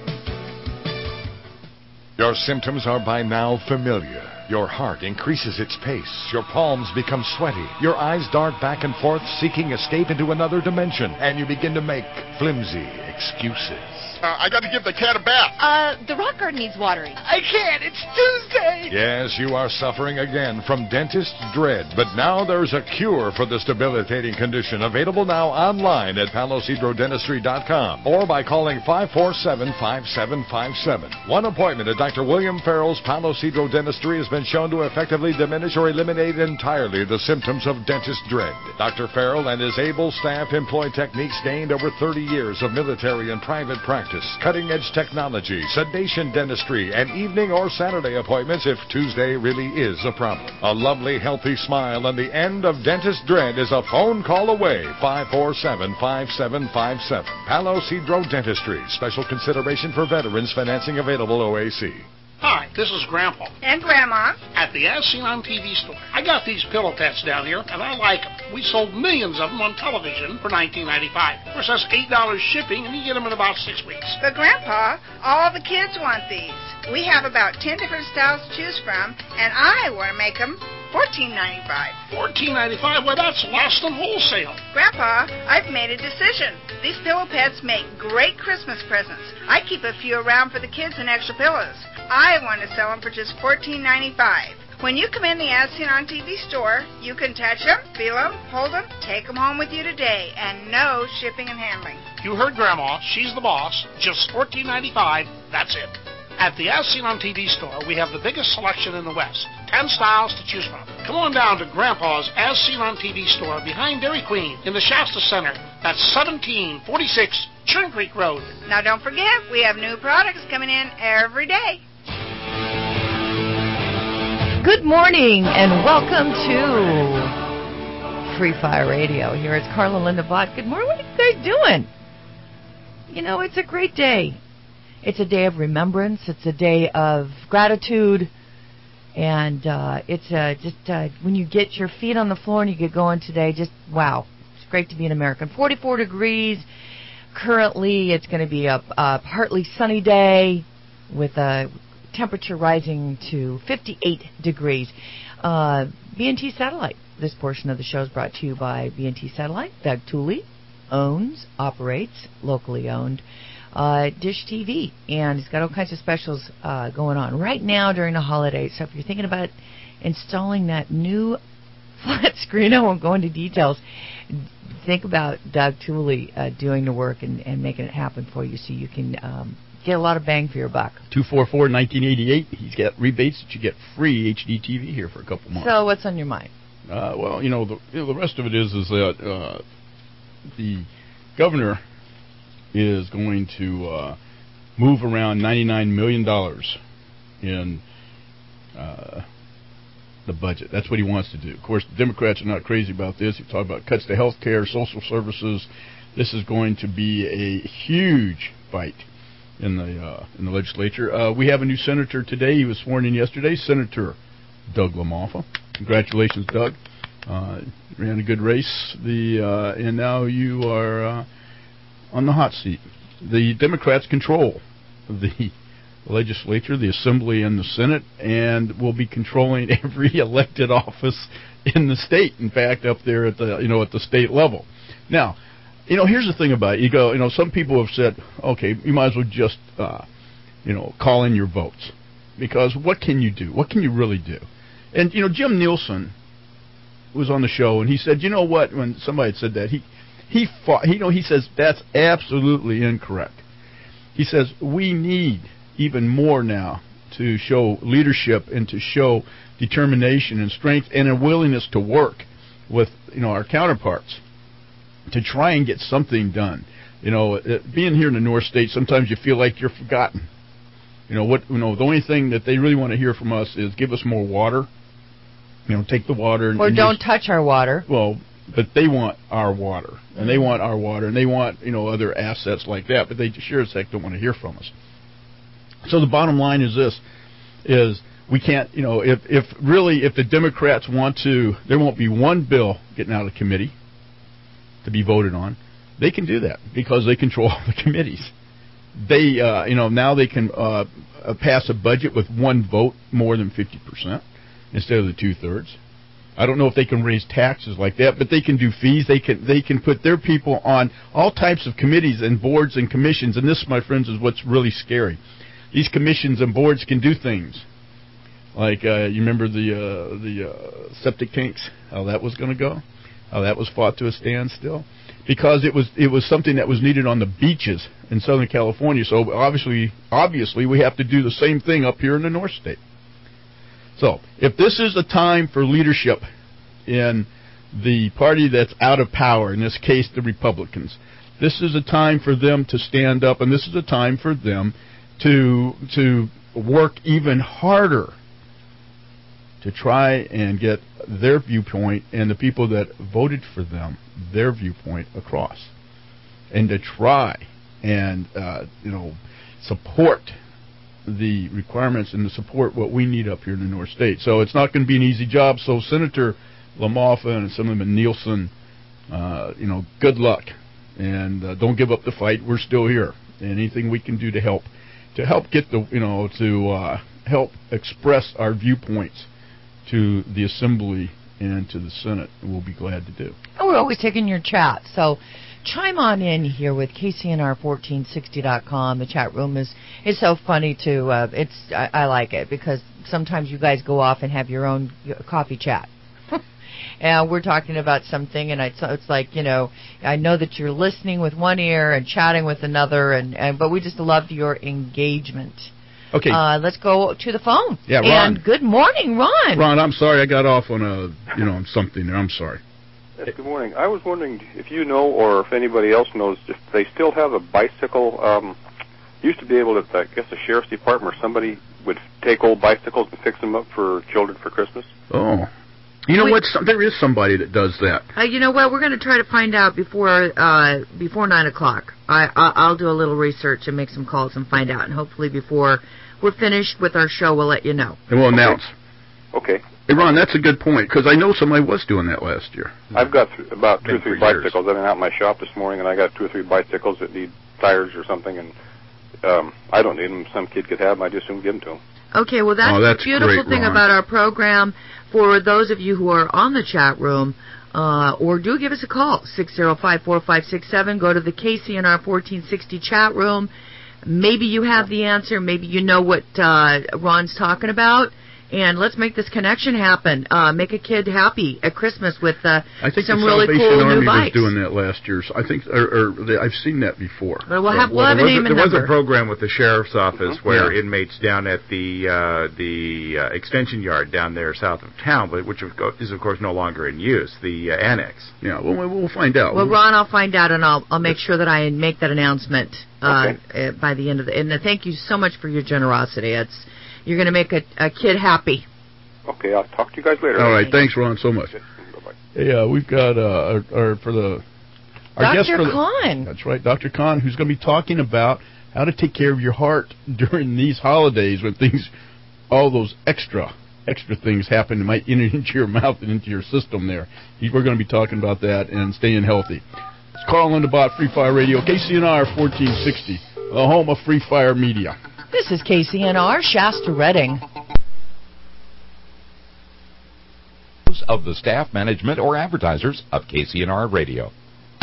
Your symptoms are by now familiar. Your heart increases its pace. Your palms become sweaty. Your eyes dart back and forth, seeking escape into another dimension. And you begin to make flimsy excuses. Uh, I got to give the cat a bath. Uh, the rock garden needs watering. I can't. It's Tuesday. Yes, you are suffering again from dentist dread. But now there's a cure for this debilitating condition, available now online at palos hydro dentistry dot com or by calling five four seven, five seven five seven. One appointment at Doctor William Farrell's Palos Hydro Dentistry has been shown to effectively diminish or eliminate entirely the symptoms of dentist dread. Doctor Farrell and his able staff employ techniques gained over thirty years of military and private practice. Cutting-edge technology, sedation dentistry, and evening or Saturday appointments if Tuesday really is a problem. A lovely, healthy smile and the end of dentist dread is a phone call away. five four seven, five seven five seven. Palos Hydro Dentistry. Special consideration for veterans. Financing available O A C. Hi, this is Grandpa. And Grandma. At the As Seen on T V store. I got these pillow tats down here, and I like them. We sold millions of them on television for nineteen ninety-five dollars. Of course, that's eight dollars shipping, and you get them in about six weeks. But, Grandpa, all the kids want these. We have about ten different styles to choose from, and I want to make them fourteen ninety-five. fourteen ninety-five? Well, that's less than wholesale. Grandpa, I've made a decision. These pillow pets make great Christmas presents. I keep a few around for the kids and extra pillows. I want to sell them for just fourteen ninety-five. When you come in the As Seen on T V store, you can touch them, feel them, hold them, take them home with you today, and no shipping and handling. You heard Grandma. She's the boss. Just fourteen ninety-five. That's it. At the As Seen on T V store, we have the biggest selection in the West. Ten styles to choose from. Come on down to Grandpa's As Seen on T V store behind Dairy Queen in the Shasta Center. That's seventeen forty-six Churn Creek Road. Now don't forget, we have new products coming in every day. Good morning and welcome to Free Fire Radio. Here it's Carla and Linda Bott. Good morning. What are you guys doing? You know, it's a great day. It's a day of remembrance. It's a day of gratitude. And uh, it's uh, just uh, when you get your feet on the floor and you get going today, just wow. It's great to be an American. forty-four degrees. Currently, it's going to be a, a partly sunny day with a temperature rising to fifty-eight degrees. Uh, B and T Satellite. This portion of the show is brought to you by B and T Satellite. Doug Tooley owns, operates, locally owned uh, Dish T V. And he's got all kinds of specials uh, going on right now during the holidays. So if you're thinking about installing that new flat screen, I won't go into details. think about Doug Tooley uh, doing the work and, and making it happen for you so you can um, get a lot of bang for your buck. two four four, nineteen eighty-eight. He's got rebates that you get free H D T V here for a couple months. So what's on your mind? Uh, well, you know, the, you know, the rest of it is is that uh, the governor is going to uh, move around ninety-nine million dollars in uh, the budget. That's what he wants to do. Of course, the Democrats are not crazy about this. You talk about cuts to health care, social services. This is going to be a huge fight in the uh, in the legislature. Uh, we have a new senator today. He was sworn in yesterday, Senator Doug LaMalfa. Congratulations, Doug. Uh, ran a good race. The uh, and now you are uh, on the hot seat. The Democrats control the legislature, the Assembly, and the Senate, and will be controlling every elected office in the state. In fact, up there at the you know at the state level. Now, you know, here's the thing about it. You go, you know, some people have said, okay, you might as well just, uh, you know, call in your votes, because what can you do? What can you really do? And you know, Jim Nielsen was on the show, and he said, you know what? When somebody had said that, he he fought. You know, he says that's absolutely incorrect. He says we need even more now to show leadership and to show determination and strength and a willingness to work with you know our counterparts to try and get something done. You know, it, being here in the North State, sometimes you feel like you're forgotten. You know what? You know, the only thing that they really want to hear from us is give us more water. You know, take the water and or and don't use, touch our water. Well, but they want our water, and they want our water, and they want you know other assets like that. But they sure as heck don't want to hear from us. So the bottom line is this: is we can't, you know, if if really if the Democrats want to, there won't be one bill getting out of committee to be voted on. They can do that because they control the committees. They, uh, you know, now they can uh, pass a budget with one vote more than fifty percent instead of the two thirds. I don't know if they can raise taxes like that, but they can do fees. They can they can put their people on all types of committees and boards and commissions. And this, my friends, is what's really scary. These commissions and boards can do things like uh, you remember the uh, the uh, septic tanks, how that was going to go, how that was fought to a standstill, because it was it was something that was needed on the beaches in Southern California. So obviously, obviously, we have to do the same thing up here in the North State. So if this is a time for leadership in the party that's out of power, in this case the Republicans, this is a time for them to stand up, and this is a time for them to to work even harder to try and get their viewpoint and the people that voted for them, their viewpoint across, and to try and uh, you know support the requirements and to support what we need up here in the North State. So it's not going to be an easy job. So Senator LaMalfa and some of them, Nielsen, uh, you know, good luck, and uh, don't give up the fight. We're still here, and anything we can do to help, to help get the, you know, to uh, help express our viewpoints to the Assembly and to the Senate, we'll be glad to do. And we're always taking your chat, so chime on in here with K C N R fourteen sixty dot com. The chat room is is so funny to uh, it's I, I like it because sometimes you guys go off and have your own coffee chat. And we're talking about something, and I, so it's like, you know, I know that you're listening with one ear and chatting with another, and, and but we just love your engagement. Okay. Uh, let's go to the phone. Yeah, Ron. And good morning, Ron. Ron, I'm sorry I got off on a, you know, on something there. I'm sorry. Yes, good morning. I was wondering if you know, or if anybody else knows, if they still have a bicycle. Um, used to be able to, I guess, the sheriff's department or somebody would take old bicycles and fix them up for children for Christmas. Oh, you know we, what? Some, there is somebody that does that. Uh, you know what? We're going to try to find out before uh, before nine o'clock. I, I I'll do a little research and make some calls and find out, and hopefully before we're finished with our show, we'll let you know. And we'll announce. Okay. Hey, Ron, that's a good point, because I know somebody was doing that last year. I've got th- about two or three years. bicycles. I've been out in my shop this morning, and I got two or three bicycles that need tires or something, and um, I don't need them. Some kid could have them. I just assume give them to them. Okay, well, that's, oh, that's the beautiful great, thing Ron. about our program. For those of you who are on the chat room, uh, or do give us a call, six oh five, four five six seven. Go to the K C N R fourteen sixty chat room. Maybe you have the answer. Maybe you know what uh, Ron's talking about. And let's make this connection happen. Uh, make a kid happy at Christmas with uh, I think some the really Salvation cool Army new bikes. was doing that last year. So I think, or, or they, I've seen that before. But we'll have, we'll well, have a there was name a, and there number. was a program with the sheriff's office Mm-hmm. where Yeah. inmates down at the uh, the uh, extension yard down there south of town, but which of co- is of course no longer in use, the uh, annex. Yeah, well, we'll find out. Well, Ron, I'll find out, and I'll I'll make sure that I make that announcement uh, Okay. uh, by the end of the. And uh, thank you so much for your generosity. It's you're going to make a, a kid happy. Okay, I'll talk to you guys later. All right, thanks, Ron, so much. Bye-bye. Hey, uh, we've got uh, our, our for the our guest Doctor for the, Kahn. That's right, Doctor Kahn, who's going to be talking about how to take care of your heart during these holidays when things, all those extra extra things happen that might enter into your mouth and into your system. There, we're going to be talking about that and staying healthy. It's Carl Lindenbot, Free Fire Radio, K C N R fourteen sixty, the home of Free Fire Media. This is K C N R Shasta Redding. Of the staff, management, or advertisers of K C N R Radio.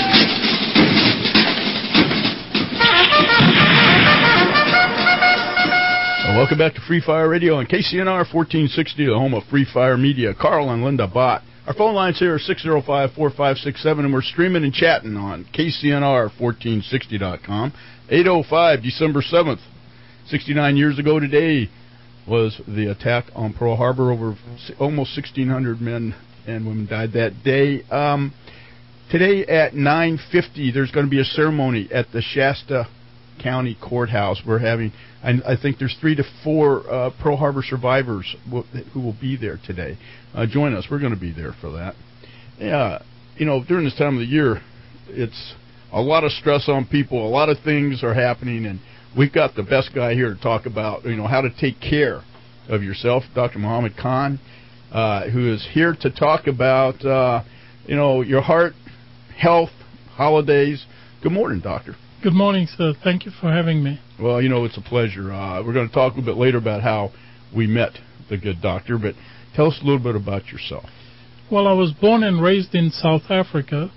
Well, welcome back to Free Fire Radio on K C N R fourteen sixty, the home of Free Fire Media. Carl and Linda Bott. Our phone lines here are six oh five, four five six seven, and we're streaming and chatting on K C N R fourteen sixty dot com. eight oh five, December seventh, sixty-nine years ago today, was the attack on Pearl Harbor. Over almost sixteen hundred men and women died that day. Um, today at nine fifty, there's going to be a ceremony at the Shasta County Courthouse. We're having, and I think there's three to four uh, Pearl Harbor survivors w- who will be there today. Uh, join us. We're going to be there for that. Yeah, you know, during this time of the year, it's a lot of stress on people. A lot of things are happening, and we've got the best guy here to talk about, you know, how to take care of yourself, Doctor Muhammad Khan, uh, who is here to talk about, uh, you know, your heart, health, holidays. Good morning, Doctor. Good morning, sir. Thank you for having me. Well, you know, it's a pleasure. Uh, we're going to talk a little bit later about how we met the good doctor, but tell us a little bit about yourself. Well, I was born and raised in South Africa,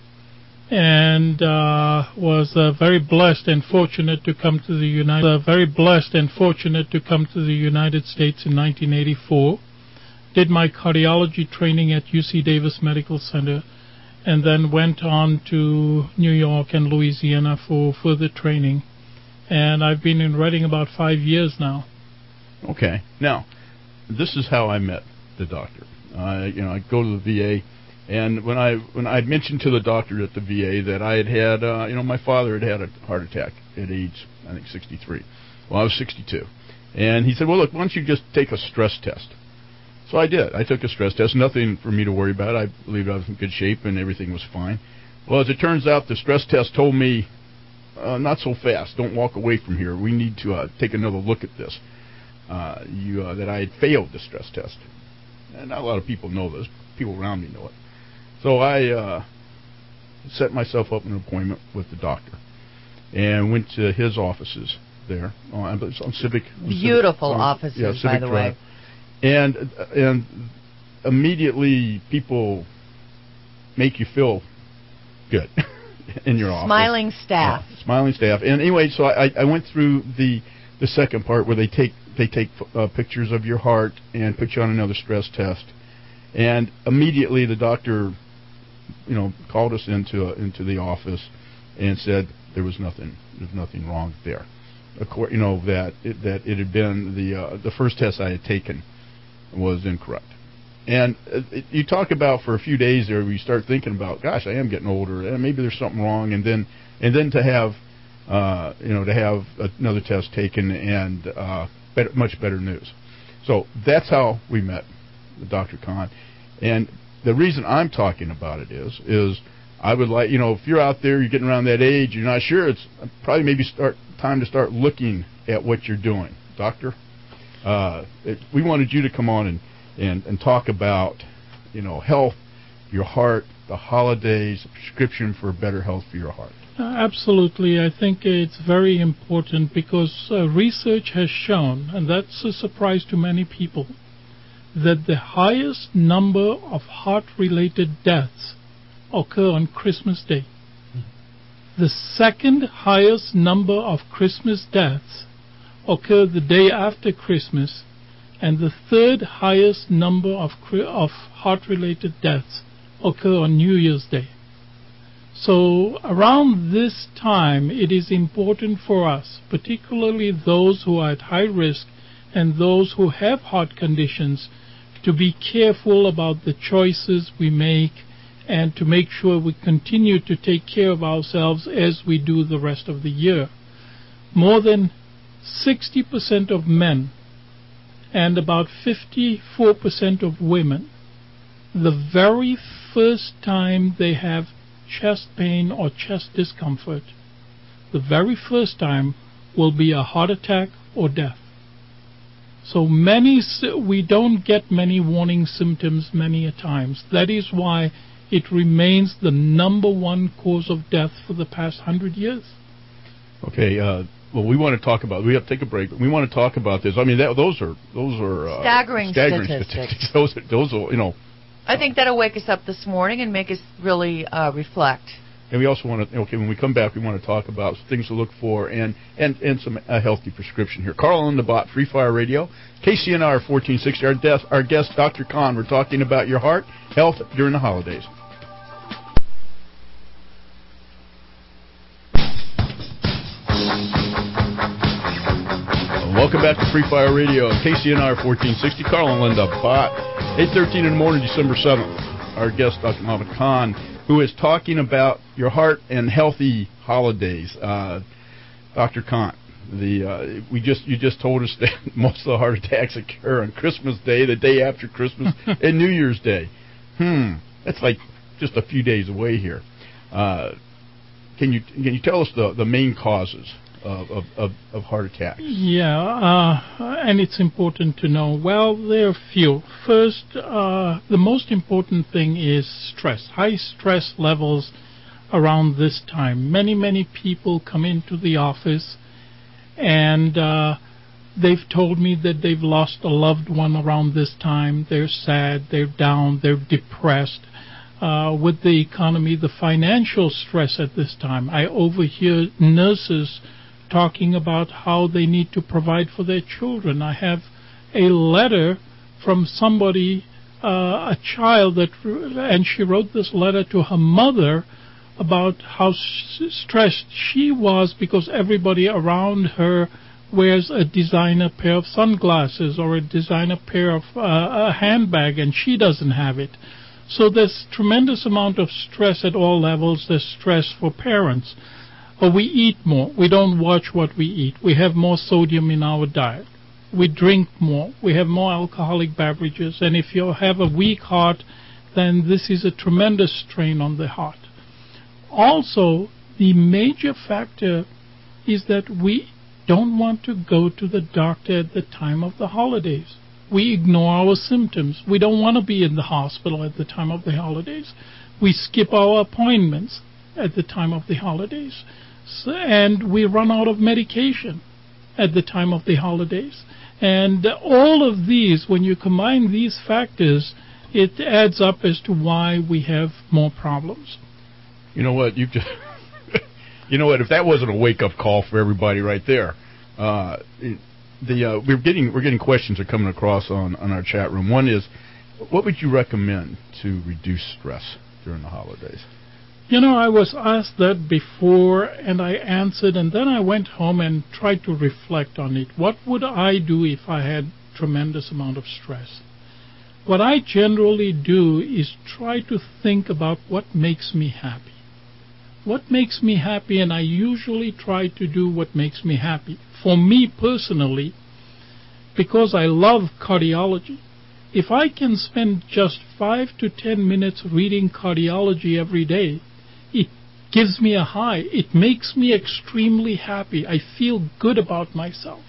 and uh, was uh, very blessed and fortunate to come to the United. Uh, very blessed and fortunate to come to the United States in nineteen eighty-four. Did my cardiology training at U C Davis Medical Center, and then went on to New York and Louisiana for further training. And I've been in Reading about five years now. Okay. Now, this is how I met the doctor. Uh, you know, I go to the V A, and when I when I mentioned to the doctor at the V A that I had had, uh, you know, my father had had a heart attack at age, I think, sixty-three. Well, I was sixty-two. And he said, well, look, why don't you just take a stress test? So I did. I took a stress test. Nothing for me to worry about. I believed I was in good shape and everything was fine. Well, as it turns out, the stress test told me, uh, not so fast. Don't walk away from here. We need to uh, take another look at this. Uh, you, uh, that I had failed the stress test. And not a lot of people know this. People around me know it. So I uh, set myself up an appointment with the doctor and went to his offices there on, on Civic. On Beautiful Civic, on, offices, yeah, Civic by the Drive. way. And and immediately people make you feel good in your office. Smiling staff. Yeah, smiling staff. And anyway, so I, I went through the the second part where they take they take uh, pictures of your heart and put you on another stress test. And immediately the doctor, you know, called us into uh, into the office and said there was nothing there's nothing wrong there. Of course, you know that it, that it had been the uh, the first test I had taken was incorrect. And uh, it, you talk about for a few days there, we start thinking about, gosh, I am getting older, and maybe there's something wrong, and then and then to have uh, you know to have another test taken and uh, better, much better news. So that's how we met with Doctor Khan. And the reason I'm talking about it is is I would like, you know, if you're out there, you're getting around that age, you're not sure, it's probably maybe start time to start looking at what you're doing, Doctor. Uh, it, we wanted you to come on and, and, and talk about, you know, health, your heart, the holidays, a prescription for better health for your heart. Uh, absolutely. I think it's very important because uh, research has shown, and that's a surprise to many people, that the highest number of heart-related deaths occur on Christmas Day. The second highest number of Christmas deaths occur the day after Christmas, and the third highest number of, of heart-related deaths occur on New Year's Day. So around this time, it is important for us, particularly those who are at high risk and those who have heart conditions, to be careful about the choices we make and to make sure we continue to take care of ourselves as we do the rest of the year. More than sixty percent of men and about fifty-four percent of women, the very first time they have chest pain or chest discomfort, the very first time will be a heart attack or death. So many, we don't get many warning symptoms many a times. That is why it remains the number one cause of death for the past hundred years. Okay, uh, well, we want to talk about. We have to take a break. But we want to talk about this. I mean, that, those are those are uh, staggering, staggering statistics. statistics. Those are, those are, you know. I think that'll wake us up this morning and make us really uh, reflect. And we also want to, okay, when we come back, we want to talk about things to look for and and, and some a healthy prescription here. Carl on the Bot, Free Fire Radio, K C N R fourteen sixty. Our, death, our guest, Doctor Kahn. We're talking about your heart health during the holidays. Welcome back to Free Fire Radio, K C N R fourteen sixty. Carl and Linda Bott, eight thirteen in the morning, December seventh. Our guest, Doctor Mohammed Kahn, who is talking about your heart and healthy holidays. Uh, Doctor Kahn, the uh, we just you just told us that most of the heart attacks occur on Christmas Day, the day after Christmas, and New Year's Day. Hmm, that's like just a few days away here. Uh, can you can you tell us the, the main causes Of, of, of, of heart attacks? Yeah, uh, and it's important to know. Well, there are few. First, uh, the most important thing is stress. High stress levels around this time. Many, many people come into the office and uh, they've told me that they've lost a loved one around this time. They're sad, they're down, they're depressed. Uh, with the economy, the financial stress at this time. I overhear nurses talking about how they need to provide for their children. I have a letter from somebody, uh, a child, that, and she wrote this letter to her mother about how s- stressed she was because everybody around her wears a designer pair of sunglasses or a designer pair of uh, a handbag, and she doesn't have it. So there's tremendous amount of stress at all levels. There's stress for parents. Or we eat more. We don't watch what we eat. We have more sodium in our diet. We drink more. We have more alcoholic beverages. And if you have a weak heart, then this is a tremendous strain on the heart. Also, the major factor is that we don't want to go to the doctor at the time of the holidays. We ignore our symptoms. We don't want to be in the hospital at the time of the holidays. We skip our appointments at the time of the holidays. So, and we run out of medication at the time of the holidays. And all of these, when you combine these factors, it adds up as to why we have more problems. You know what? You just, you know what? If that wasn't a wake-up call for everybody right there, uh, it, the uh, we're getting we're getting questions that are coming across on, on our chat room. One is, what would you recommend to reduce stress during the holidays? You know, I was asked that before, and I answered, and then I went home and tried to reflect on it. What would I do if I had tremendous amount of stress? What I generally do is try to think about what makes me happy. What makes me happy, and I usually try to do what makes me happy. For me personally, because I love cardiology, if I can spend just five to ten minutes reading cardiology every day, it gives me a high. It makes me extremely happy. I feel good about myself.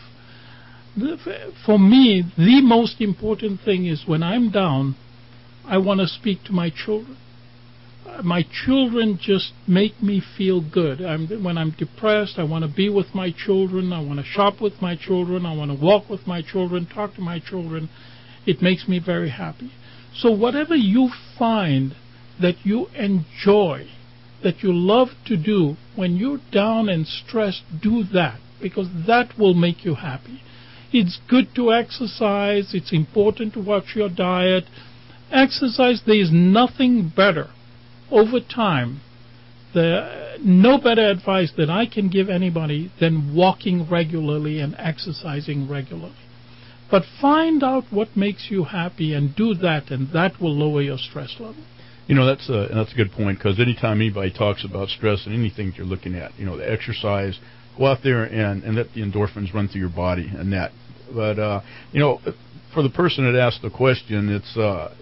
For me, the most important thing is when I'm down, I want to speak to my children. My children just make me feel good. I'm, when I'm depressed, I want to be with my children. I want to shop with my children. I want to walk with my children, talk to my children. It makes me very happy. So whatever you find that you enjoy, that you love to do, when you're down and stressed, do that, because that will make you happy. it's good to exercise. It's important to watch your diet. Exercise, there is nothing better over time. The, no better advice that I can give anybody than walking regularly and exercising regularly. But find out what makes you happy and do that, and that will lower your stress level. You know, that's a, that's a good point, because anytime anybody talks about stress and anything that you're looking at, you know, the exercise, go out there and, and let the endorphins run through your body and that. But, uh, you know, for the person that asked the question, it's uh,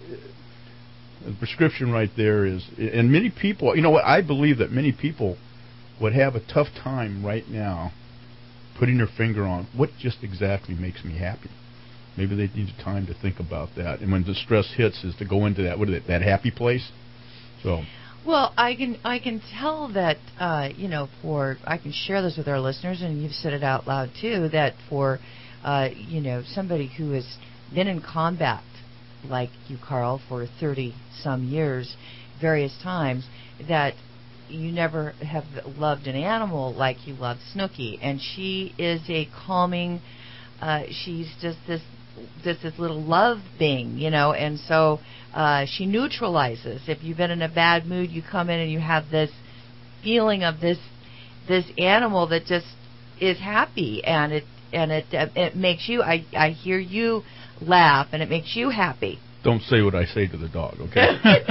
the prescription right there is, and many people, you know what, I believe that many people would have a tough time right now putting their finger on what just exactly makes me happy. Maybe they need time to think about that. And when the stress hits, is to go into that, what is it, that happy place? So. Well, I can I can tell that, uh, you know, for, I can share this with our listeners, and you've said it out loud too, that for, uh, you know, somebody who has been in combat, like you, Carl, for thirty-some years, various times, that you never have loved an animal like you love Snooki. And she is a calming, uh, she's just this just this little love being, you know, and so uh, she neutralizes. If you've been in a bad mood, you come in and you have this feeling of this this animal that just is happy, and it and it it makes you. I I hear you laugh, and it makes you happy. Don't say what I say to the dog, okay?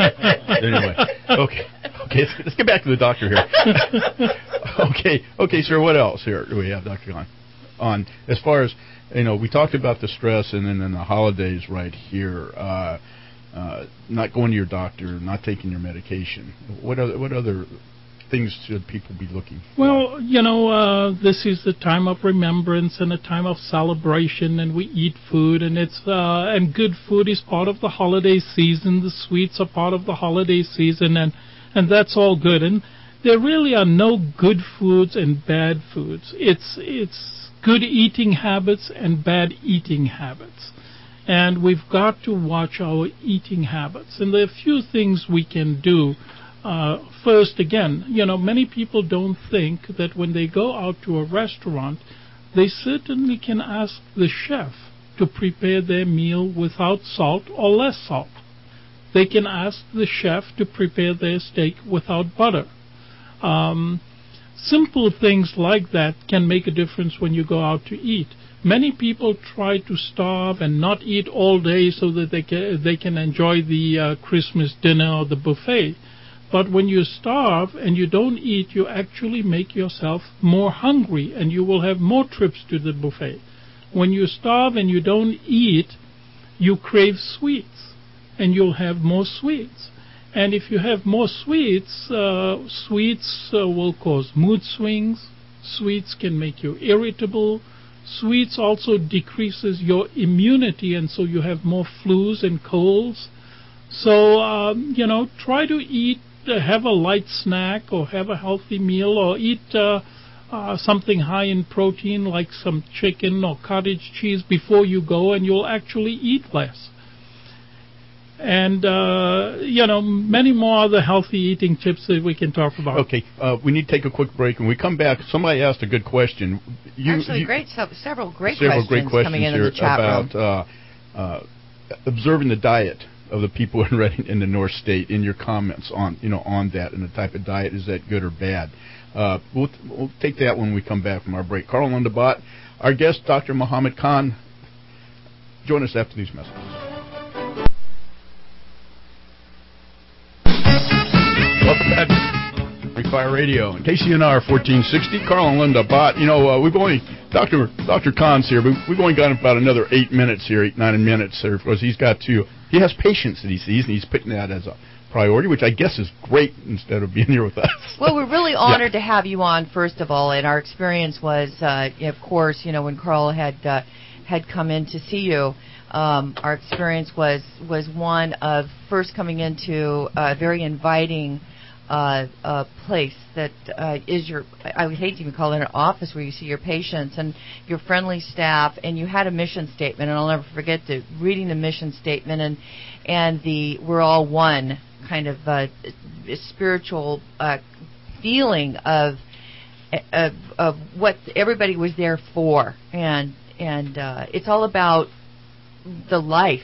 Anyway, okay, okay. Let's, let's get back to the doctor here. okay, okay, sir. What else here do we have, Doctor Kahn? On as far as, you know, we talked about the stress, and then in the holidays right here, uh, uh, not going to your doctor, not taking your medication. What other what other things should people be looking for? Well, you know, uh, this is the time of remembrance and a time of celebration, and we eat food, and it's uh, and good food is part of the holiday season. The sweets are part of the holiday season, and and that's all good. And there really are no good foods and bad foods. It's it's good eating habits and bad eating habits. And we've got to watch our eating habits. And there are a few things we can do. Uh, first, again, you know, many people don't think that when they go out to a restaurant, they certainly can ask the chef to prepare their meal without salt or less salt. They can ask the chef to prepare their steak without butter. Um, Simple things like that can make a difference when you go out to eat. Many people try to starve and not eat all day so that they can, they can enjoy the uh, Christmas dinner or the buffet. But when you starve and you don't eat, you actually make yourself more hungry, and you will have more trips to the buffet. When you starve and you don't eat, you crave sweets, and you'll have more sweets. And if you have more sweets, uh, sweets uh, will cause mood swings. Sweets can make you irritable. Sweets also decreases your immunity, and so you have more flus and colds. So, um, you know, try to eat, uh, have a light snack or have a healthy meal, or eat uh, uh, something high in protein like some chicken or cottage cheese before you go, and you'll actually eat less. And, uh, you know, many more other healthy eating tips that we can talk about. Okay, uh, we need to take a quick break. When we come back, somebody asked a good question. You, Actually, you, great, so, several great several questions, great questions coming in here in the chat about room. Uh, uh, observing the diet of the people in Redding, in the North State. In your comments on, you know, on that and the type of diet, is that good or bad? Uh, we'll, we'll take that when we come back from our break. Carl Lundabot, our guest, Doctor Muhammad Khan. Join us after these messages. Welcome back to Free Fire Radio. K C N R fourteen sixty, Carl and Linda Bott. You know, uh, we've only, Doctor Doctor Khan's here, but we've only got about another eight minutes here, eight, nine minutes here, because he's got to, he has patients that he sees, and he's putting that as a priority, which I guess is great instead of being here with us. Well, we're really honored yeah. to have you on, first of all, and our experience was, uh, of course, you know, when Carl had uh, had come in to see you, um, our experience was, was one of first coming into a very inviting Uh, uh, place that uh, is your, I would hate to even call it an office where you see your patients and your friendly staff, and you had a mission statement, and I'll never forget the, reading the mission statement and and the we're all one kind of uh, spiritual uh, feeling of, of of what everybody was there for, and and uh, it's all about the life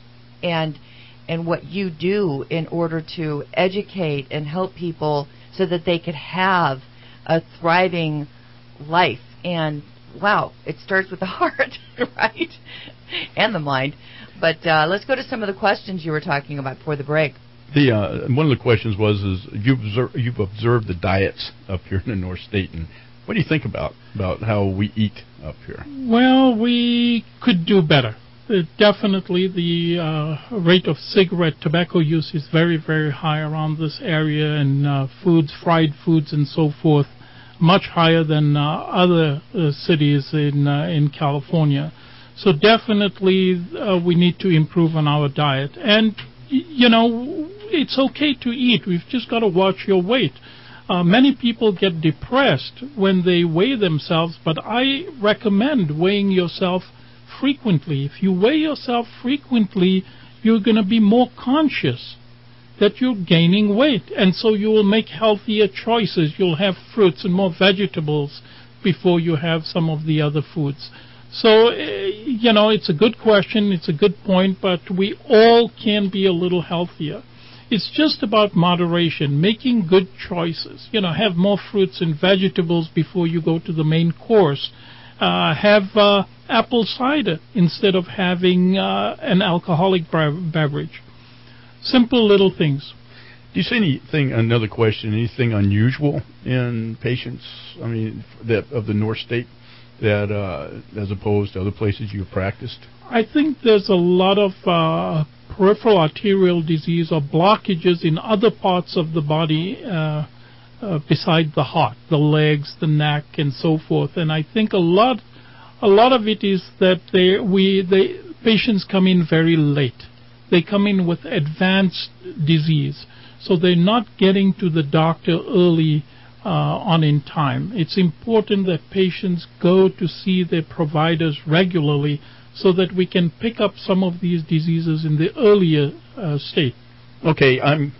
and and what you do in order to educate and help people so that they could have a thriving life. And wow, it starts with the heart, right? And the mind. But uh, let's go to some of the questions you were talking about before the break. The uh, one of the questions was, is you've observed, you've observed the diets up here in the North State, and what do you think about, about how we eat up here? Well, we could do better. Uh, definitely the uh, rate of cigarette tobacco use is very, very high around this area, and uh, foods, fried foods and so forth, much higher than uh, other uh, cities in uh, in California. So definitely uh, we need to improve on our diet. And, y- you know, it's okay to eat. We've just got to watch your weight. Uh, many people get depressed when they weigh themselves, but I recommend weighing yourself frequently. If you weigh yourself frequently, you're going to be more conscious that you're gaining weight, and so you will make healthier choices. You'll have fruits and more vegetables before you have some of the other foods. So, uh, you know, it's a good question, it's a good point, but we all can be a little healthier. It's just about moderation, making good choices. You know, have more fruits and vegetables before you go to the main course. Uh, have uh, apple cider instead of having uh, an alcoholic beverage. Simple little things. Do you see anything, another question, anything unusual in patients, I mean, that of the North State, that uh, as opposed to other places you've practiced? I think there's a lot of uh, peripheral arterial disease or blockages in other parts of the body uh, uh, beside the heart, the legs, the neck, and so forth. And I think a lot, a lot of it is that they, we, they, patients come in very late. They come in with advanced disease, so they're not getting to the doctor early uh, on in time. It's important that patients go to see their providers regularly so that we can pick up some of these diseases in the earlier uh, state. Okay, I'm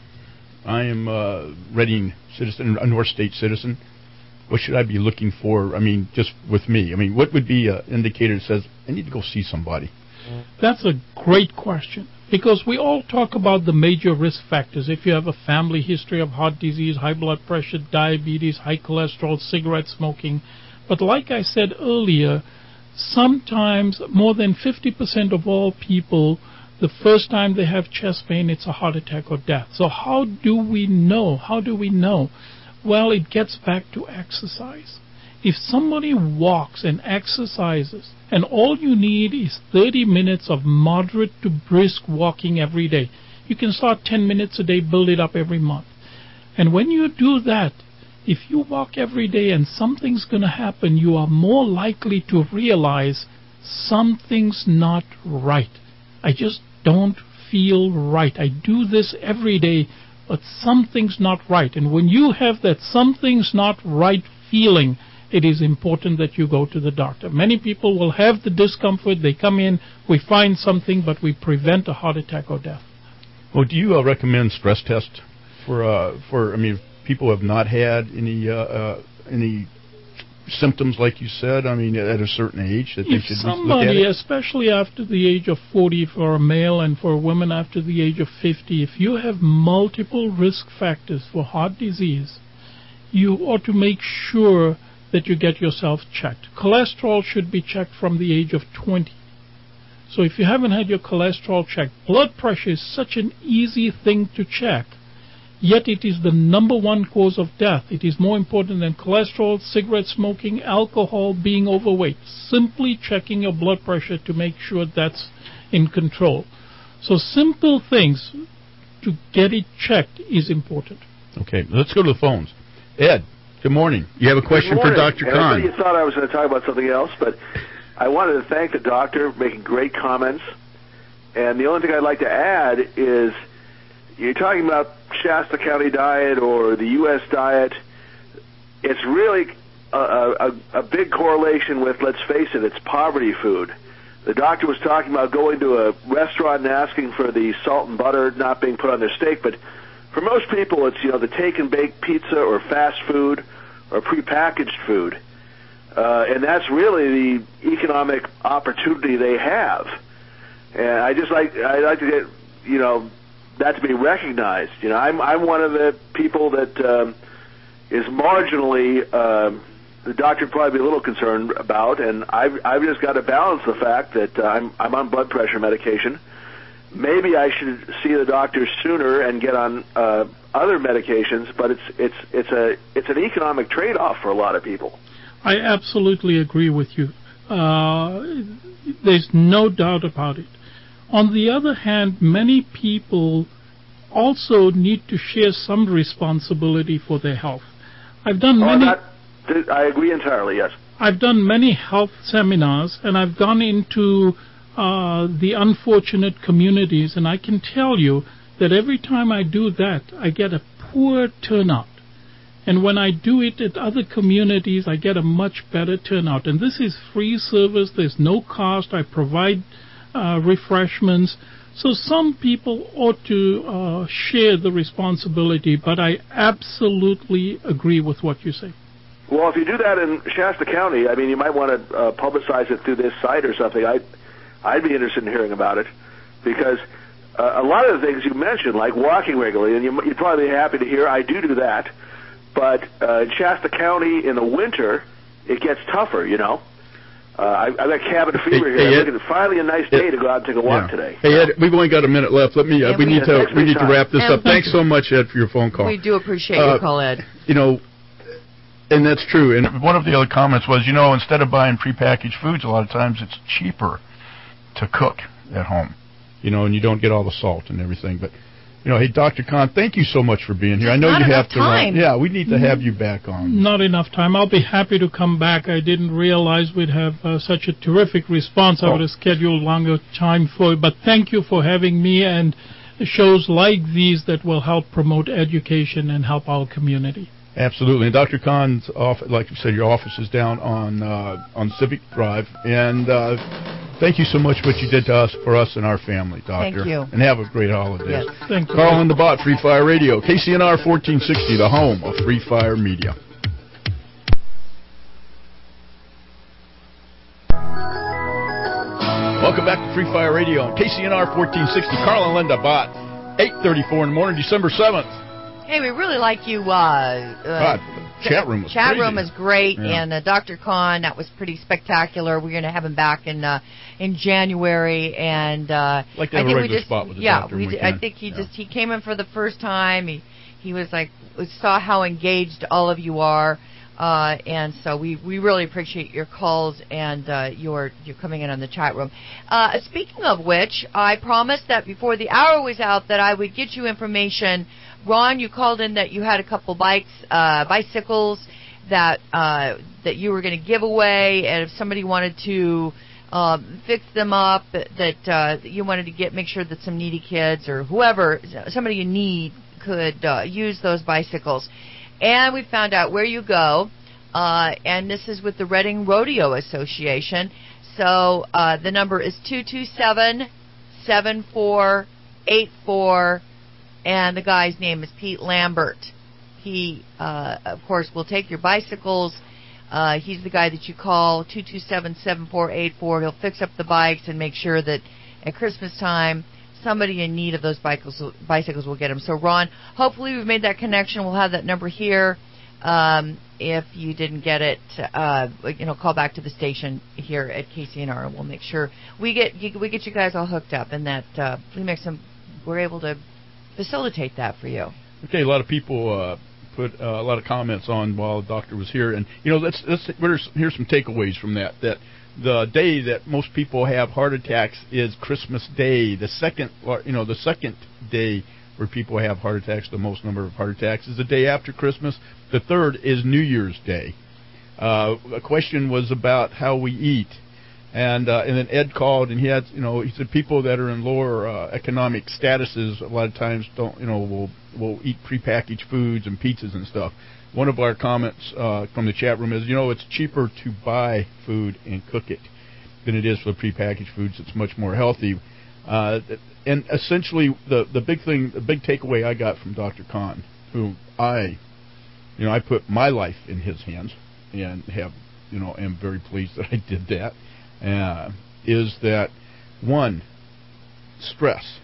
I am a Reading citizen, a North State citizen. What should I be looking for? I mean, just with me. I mean, what would be an indicator that says I need to go see somebody? That's a great question, because we all talk about the major risk factors. If you have a family history of heart disease, high blood pressure, diabetes, high cholesterol, cigarette smoking. But like I said earlier, sometimes more than fifty percent of all people, the first time they have chest pain, it's a heart attack or death. So how do we know? How do we know? Well, it gets back to exercise. If somebody walks and exercises, and all you need is thirty minutes of moderate to brisk walking every day, you can start ten minutes a day, build it up every month. And when you do that, if you walk every day and something's going to happen, you are more likely to realize something's not right. I just don't feel right. I do this every day, but something's not right. And when you have that something's not right feeling, it is important that you go to the doctor. Many people will have the discomfort. They come in, we find something, but we prevent a heart attack or death. Well, do you uh, recommend stress tests for, uh, for, I mean, if people have not had any uh, uh, any symptoms, like you said, I mean, at a certain age, that they if should somebody, look at it? especially after the age of forty for a male and for a woman after the age of fifty, if you have multiple risk factors for heart disease, you ought to make sure that you get yourself checked. Cholesterol should be checked from the age of twenty. So if you haven't had your cholesterol checked, blood pressure is such an easy thing to check, yet it is the number one cause of death. It is more important than cholesterol, cigarette smoking, alcohol, being overweight. Simply checking your blood pressure to make sure that's in control. So simple things to get it checked is important. Okay, let's go to the phones. Ed, good morning. You have a question for Doctor Kahn. You thought I was going to talk about something else, but I wanted to thank the doctor for making great comments. And the only thing I'd like to add is, you're talking about Shasta County diet or the U S diet. It's really a, a, a big correlation with, let's face it, it's poverty food. The doctor was talking about going to a restaurant and asking for the salt and butter not being put on their steak, but for most people, it's, you know, the take and bake pizza or fast food or prepackaged food. uh, and that's really the economic opportunity they have. And I just like I like to get you know that to be recognized. You know, I'm I'm one of the people that um, is marginally. Um, the doctor would probably be a little concerned about, and I've I've just got to balance the fact that uh, I'm I'm on blood pressure medication. Maybe I should see the doctor sooner and get on uh, other medications, but it's it's it's a it's an economic trade-off for a lot of people. I absolutely agree with you. Uh, there's no doubt about it. On the other hand, many people also need to share some responsibility for their health. I've done many. Oh, that, I agree entirely. Yes. I've done many health seminars, and I've gone into uh, the unfortunate communities, and I can tell you that every time I do that, I get a poor turnout. And when I do it at other communities, I get a much better turnout. And this is free service. There's no cost. I provide uh, refreshments. So some people ought to uh, share the responsibility, but I absolutely agree with what you say. Well, if you do that in Shasta County, I mean, you might want to uh, publicize it through this site or something. I'd, I'd be interested in hearing about it, because uh, a lot of the things you mentioned, like walking regularly, and you, you'd probably be happy to hear I do do that, but uh, in Shasta County in the winter, it gets tougher, you know. Uh, I, I've got cabin fever hey, here. Hey, I'm Ed, looking at finally a nice day yeah, to go out and take a walk yeah. today. Hey, Ed, we've only got a minute left. Let me. Uh, we, we need to. We need to wrap this and up. Thanks so much, Ed, for your phone call. We do appreciate uh, your call, Ed. You know, and that's true. And one of the other comments was, you know, instead of buying prepackaged foods, a lot of times it's cheaper to cook at home. You know, and you don't get all the salt and everything. But, you know, hey, Doctor Kahn, thank you so much for being here. I know Not you have to. Time. Run. Yeah, we need to have you back on. Not enough time. I'll be happy to come back. I didn't realize we'd have uh, such a terrific response. I Oh. would have scheduled longer time for it. But thank you for having me, and shows like these that will help promote education and help our community. Absolutely. And Doctor Kahn's office, like you said, your office is down on uh, on Civic Drive. And uh, thank you so much for what you did to us, for us and our family, Doctor. Thank you. And have a great holiday. Yes. Thank you. Carl and the Bot, Free Fire Radio, K C N R fourteen sixty, the home of Free Fire Media. Welcome back to Free Fire Radio on K C N R fourteen sixty. Carl and Linda Bot, eight thirty-four in the morning, December seventh. Hey, we really like you. Uh, uh, God, the chat room was Chat crazy. room is great, Yeah. and uh, Doctor Kahn, that was pretty spectacular. We're going to have him back in uh, in January, and uh, Like to I have a think we regular just spot with the yeah, doctor we when we did, I can. think he Yeah. just he came in for the first time. He he was like we saw how engaged all of you are. Uh, and so we, we really appreciate your calls and uh, your your coming in on the chat room. Uh, speaking of which, I promised that before the hour was out that I would get you information. Ron, you called in that you had a couple bikes, uh, bicycles that uh, that you were going to give away, and if somebody wanted to um, fix them up, that uh, you wanted to get make sure that some needy kids or whoever, somebody you need, could uh, use those bicycles. And we found out where you go, uh, and this is with the Reading Rodeo Association. So uh, the number is two two seven, seven four eight four, and the guy's name is Pete Lambert. He, uh, of course, will take your bicycles. Uh, he's the guy that you call, two two seven, seven four eight four. He'll fix up the bikes and make sure that at Christmas time, somebody in need of those bicycles, bicycles will get them. So, Ron, hopefully we've made that connection. We'll have that number here. Um, if you didn't get it, uh, you know, call back to the station here at K C N R, and we'll make sure we get we get you guys all hooked up, and that uh, we make some. We're able to facilitate that for you. Okay, a lot of people uh, put uh, a lot of comments on while the doctor was here, and you know, let's let's here's some takeaways from that. That the day that most people have heart attacks is Christmas Day. The second, you know, the second day where people have heart attacks, the most number of heart attacks, is the day after Christmas. The third is New Year's Day. Uh, a question was about how we eat, and uh, and then Ed called and he had, you know, he said people that are in lower uh, economic statuses a lot of times don't, you know, will will eat prepackaged foods and pizzas and stuff. One of our comments uh, from the chat room is, you know, it's cheaper to buy food and cook it than it is for prepackaged foods. It's much more healthy. Uh, and essentially, the the big thing, the big takeaway I got from Doctor Kahn, who I, you know, I put my life in his hands and have you know, am very pleased that I did that, uh, is that, one, stress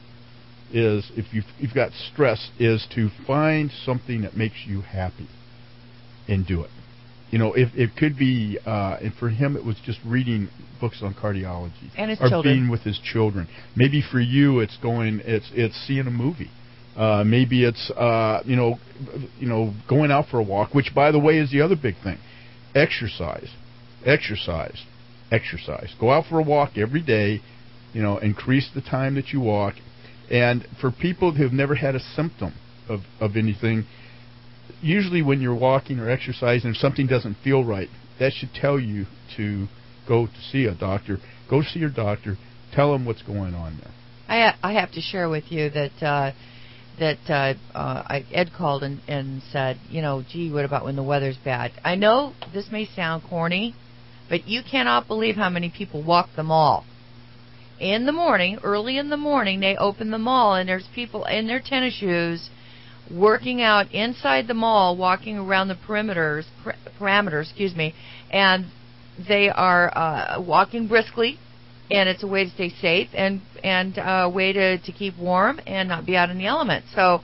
is, if you've, you've got stress, is to find something that makes you happy and do it. You know, if it could be, uh, and for him it was just reading books on cardiology. And his or children. being with his children. Maybe for you it's going, it's it's seeing a movie. Uh, maybe it's, uh, you know, you know, going out for a walk, which, by the way, is the other big thing. Exercise. Exercise. Exercise. Go out for a walk every day, you know, increase the time that you walk. And for people who have never had a symptom of, of anything, usually when you're walking or exercising, if something doesn't feel right, that should tell you to go to see a doctor. Go see your doctor. Tell them what's going on there. I ha- I have to share with you that uh, that uh, uh, I, Ed called and, and said, you know, gee, what about when the weather's bad? I know this may sound corny, but you cannot believe how many people walk the mall. In the morning, early in the morning, they open the mall, and there's people in their tennis shoes working out inside the mall, walking around the perimeters, per- parameters, excuse me, and they are uh, walking briskly, and it's a way to stay safe and and a way to, to keep warm and not be out in the elements. So uh,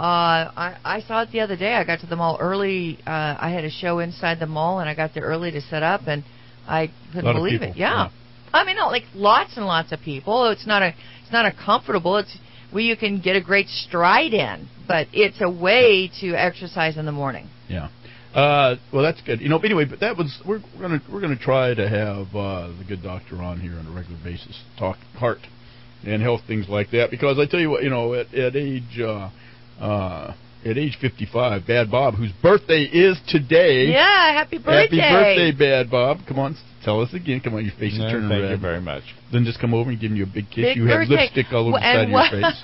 I, I saw it the other day. I got to the mall early. Uh, I had a show inside the mall, and I got there early to set up, and I couldn't believe it. Yeah. yeah, I mean, not like lots and lots of people. It's not a it's not a comfortable. It's where you can get a great stride in, but it's a way to exercise in the morning. Yeah. Uh, well, that's good. You know, but anyway, but that was we're, we're gonna we're gonna try to have uh, the good doctor on here on a regular basis, talk heart and health, things like that. Because I tell you what, you know, at, at age uh, uh, at age fifty-five, Bad Bob, whose birthday is today. Yeah, happy birthday! Happy birthday, Bad Bob. Come on, tell us again. Come on, your face no, is turning thank red. Thank you very much. Then just come over and give you a big kiss. Big you birthday. have lipstick all over the side of your face.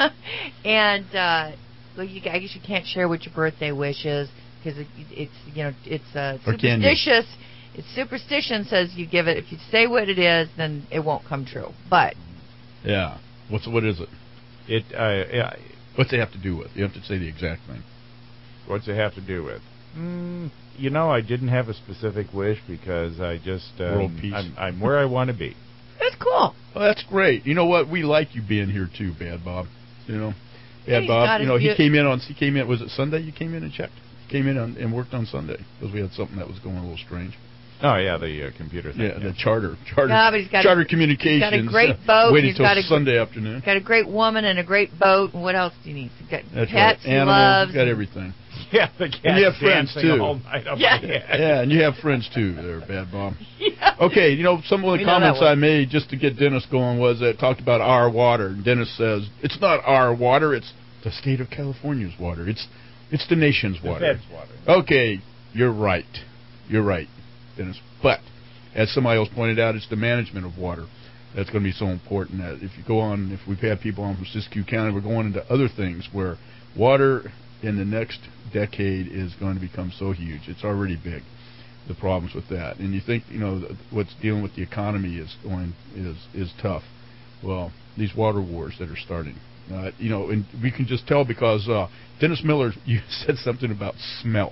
And uh, well, you, I guess you can't share what your birthday wish is. Because it, it's you know it's uh, superstitious. It's superstition says you give it if you say what it is, then it won't come true. But yeah, what's what is it? It uh, yeah. What's it have to do with? You have to say the exact thing. What's it have to do with? Mm, you know, I didn't have a specific wish because I just um, world peace. I'm, I'm where I want to be. That's cool. Well, that's great. You know what? We like you being here too, Bad Bob. You know, Bad He's Bob. You know, he be- came in on. He came in. Was it Sunday? You came in and checked. Came in on, and worked on Sunday because we had something that was going a little strange. Oh yeah, the uh, computer thing. Yeah, yeah, the charter, charter, no, but he's got charter a, communications. He's got a great boat. Waiting he's till got a, Sunday afternoon. Got a great woman and a great boat. And what else do you need? He's got That's pets. right. He Animals. loves. He's got everything. Yeah, the cat and you have friends too. All night on yeah. my head. Yeah, and you have friends too, there, Bad Bob. Yeah. Okay, you know, some of the We comments I made just to get Dennis going was that talked about our water. And Dennis says it's not our water; it's the state of California's water. It's it's the nation's the water. Fed's water. Okay, you're right. You're right, Dennis. But as somebody else pointed out, it's the management of water that's going to be so important. That if you go on, if we've had people on from Siskiyou County, we're going into other things where water in the next decade is going to become so huge. It's already big, the problems with that. And you think, you know, what's dealing with the economy is going is is tough. Well, these water wars that are starting, uh, you know, and we can just tell because uh, Dennis Miller, you said something about smelt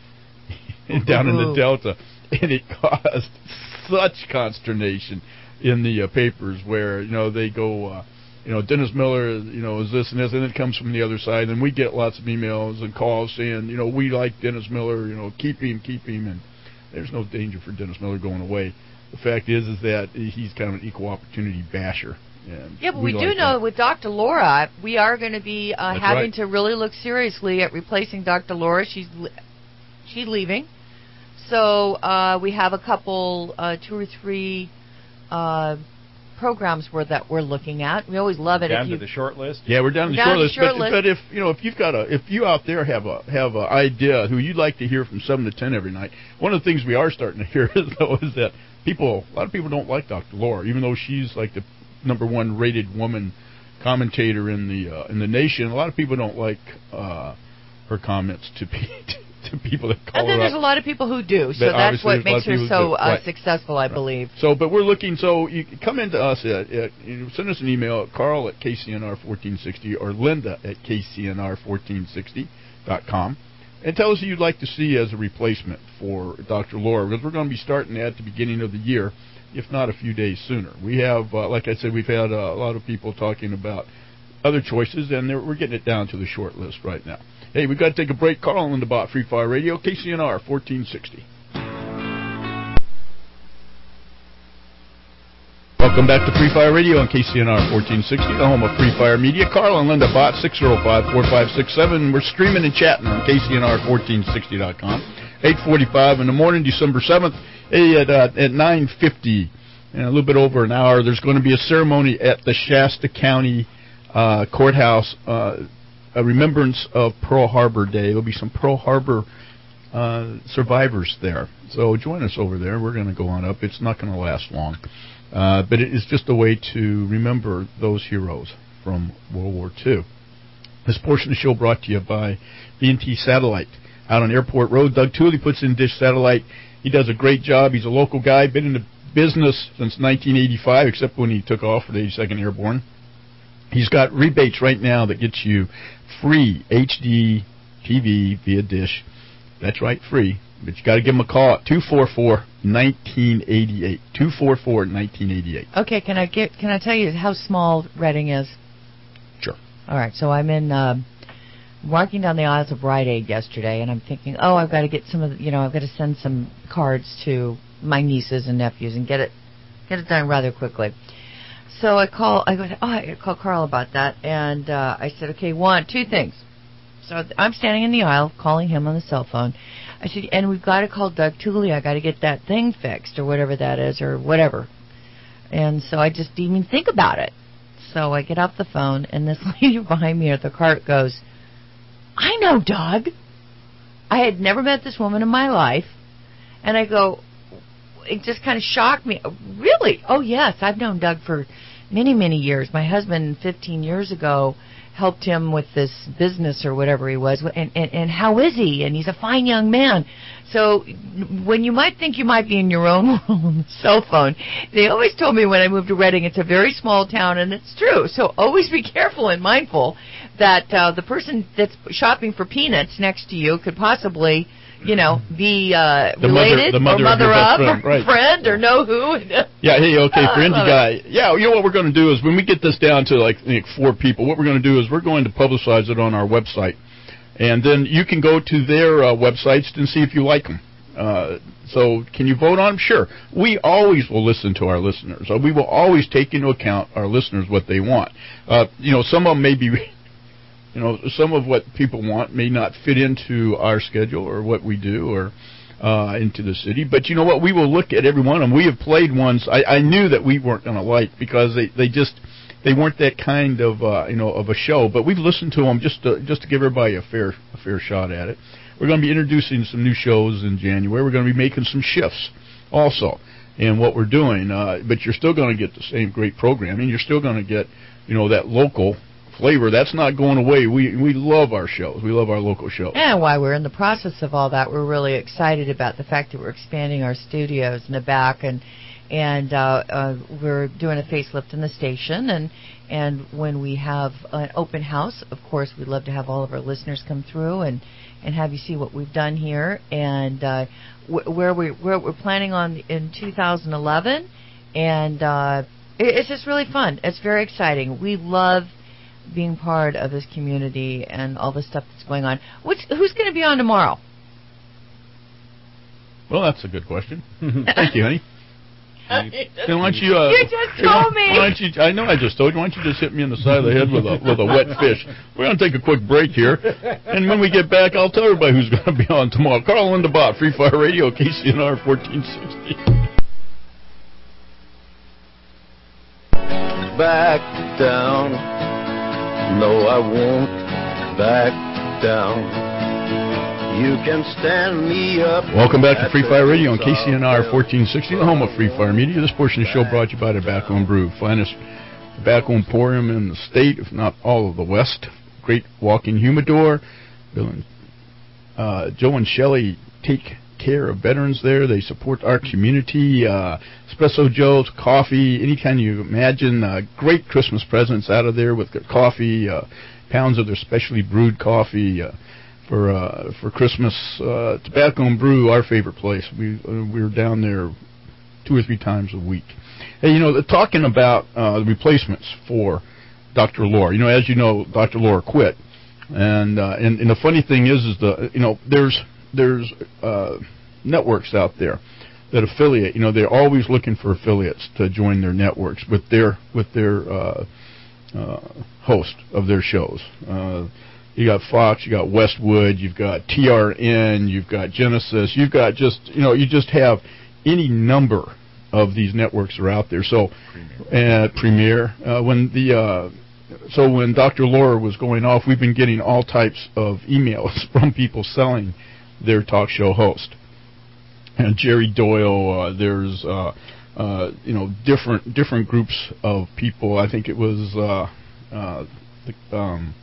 down in the Delta, and it caused such consternation in the uh, papers where, you know, they go, uh, you know, Dennis Miller, you know, is this and this, and it comes from the other side, and we get lots of emails and calls saying, you know, we like Dennis Miller, you know, keep him, keep him, and there's no danger for Dennis Miller going away. The fact is, is that he's kind of an equal opportunity basher. And yeah, but we we like do know that. with Doctor Laura, we are going to be uh, having right. to really look seriously at replacing Doctor Laura. She's li- she's leaving, so uh, we have a couple, uh, two or three uh, programs where that we're looking at. We always love it. Down if you, to the short list. Yeah, we're down to the down short to list. short But, list. but if you know, if you've got a, if you out there have a have an idea who you'd like to hear from seven to ten every night, one of the things we are starting to hear is though is that people, a lot of people don't like Doctor Laura, even though she's like the number one rated woman commentator in the uh, in the nation. A lot of people don't like uh, her comments to be to people that call and then her there's up. a lot of people who do, so But that's what obviously there's makes a lot her of so people who do. uh, Right. successful, I Right. believe. So, but we're looking. So you can come into us at, at you know, send us an email at Carl at K C N R fourteen sixty or Linda at K C N R fourteen sixty dot com. And tell us who you'd like to see as a replacement for Doctor Laura, because we're going to be starting at the beginning of the year, if not a few days sooner. We have, uh, like I said, we've had uh, a lot of people talking about other choices, and we're getting it down to the short list right now. Hey, we've got to take a break. Carl Lindenbach, Free Fire Radio, K C N R fourteen sixty. Welcome back to Free Fire Radio on K C N R fourteen sixty, the home of Free Fire Media. Carl and Linda Bott, six oh five, four five six seven. We're streaming and chatting on K C N R fourteen sixty dot com. eight forty-five in the morning, December seventh, hey, at, uh, at nine fifty, in a little bit over an hour, there's going to be a ceremony at the Shasta County uh, Courthouse, uh, a remembrance of Pearl Harbor Day. There'll be some Pearl Harbor uh, survivors there. So join us over there. We're going to go on up. It's not going to last long. Uh, but it is just a way to remember those heroes from World War Two. This portion of the show brought to you by B and T Satellite. Out on Airport Road, Doug Tooley puts in Dish Satellite. He does a great job. He's a local guy, been in the business since nineteen eighty-five, except when he took off for the eighty-second Airborne. He's got rebates right now that gets you free H D T V via Dish. That's right, free. But you got to give him a call at two four four, nineteen eighty-eight. two four four, nineteen eighty-eight. Okay, can I get? Can I tell you how small Reading is? Sure. All right, so I'm in um, walking down the aisles of Rite Aid yesterday, and I'm thinking, oh, I've got to get some of, the, you know, I've got to send some cards to my nieces and nephews and get it, get it done rather quickly. So I call, I go, oh, I call Carl about that, and uh, I said, okay, one, two things. So I'm standing in the aisle calling him on the cell phone. I said, and we've got to call Doug Tooley. I got to get that thing fixed or whatever that is or whatever. And so I just didn't even think about it. So I get off the phone, and this lady behind me at the cart goes, I know Doug. I had never met this woman in my life. And I go, it just kind of shocked me. Really? Oh, yes, I've known Doug for many, many years. My husband, fifteen years ago, helped him with this business or whatever he was. And, and, and how is he? And he's a fine young man. So when you might think you might be in your own world on the cell phone, they always told me when I moved to Reading, it's a very small town, and it's true. So always be careful and mindful that uh, the person that's shopping for peanuts next to you could possibly, you know, be uh, the related mother, the mother or mother of, of, friend, or right. friend, or know who. Yeah, hey, okay, Oh, friend, I you love guy. Yeah, you know what we're going to do is when we get this down to like, like four people, what we're going to do is we're going to publicize it on our website. And then you can go to their uh, websites and see if you like them. Uh, so can you vote on them? Sure. We always will listen to our listeners. Uh, we will always take into account our listeners, what they want. Uh, you know, some of them may be, you know, some of what people want may not fit into our schedule or what we do or uh, into the city. But you know what? We will look at every one of them. We have played ones I, I knew that we weren't going to like because they, they just... They weren't that kind of uh, you know of a show, but we've listened to them just to, just to give everybody a fair a fair shot at it. We're going to be introducing some new shows in January. We're going to be making some shifts also in what we're doing, uh, but you're still going to get the same great programming. You're still going to get you know that local flavor. That's not going away. We we love our shows. We love our local shows. And while we're in the process of all that, we're really excited about the fact that we're expanding our studios in the back and. And uh, uh, we're doing a facelift in the station, and and when we have an open house, of course, we'd love to have all of our listeners come through and, and have you see what we've done here, and uh, wh- where we where we're planning on in two thousand eleven, and uh, it, it's just really fun. It's very exciting. We love being part of this community and all the stuff that's going on. Which, who's going to be on tomorrow? Well, that's a good question. Thank you, honey. Then why don't you, uh, you just told me. Why don't you, I know I just told you. Why don't you just hit me in the side of the head with a with a wet fish? We're going to take a quick break here, and when we get back, I'll tell everybody who's going to be on tomorrow. Carl Lindenbach, Free Fire Radio, K C N R fourteen sixty. Back down. No, I won't back down. You can stand me up. Welcome back to Free Fire Radio on K C N R fourteen sixty, the home of Free Fire Media. This portion of the show brought to you by Tobacco and Brew, finest tobacco emporium in the state, if not all of the West. Great walk-in humidor. Bill and, uh, Joe and Shelley take care of veterans there. They support our community. Uh, Espresso Joe's, coffee, any kind you imagine. Uh, great Christmas presents out of there with their coffee, uh, pounds of their specially brewed coffee. Uh, for uh, for Christmas. Uh, Tobacco and Brew, our favorite place. We uh, we were down there two or three times a week. Hey, you know, talking about uh, the replacements for Doctor Laura. You know, as you know, Doctor Laura quit, and uh, and, and the funny thing is, is the you know there's there's uh, networks out there that affiliate. You know, they're always looking for affiliates to join their networks with their with their uh, uh, host of their shows. Uh, you got Fox, you got Westwood, you've got T R N, you've got Genesis, you've got just you know you just have any number of these networks are out there. So, uh, Premier, uh, when the uh, so when Doctor Laura was going off, we've been getting all types of emails from people selling their talk show host. And Jerry Doyle, uh, there's uh, uh, you know different different groups of people. I think it was uh, uh, the, um,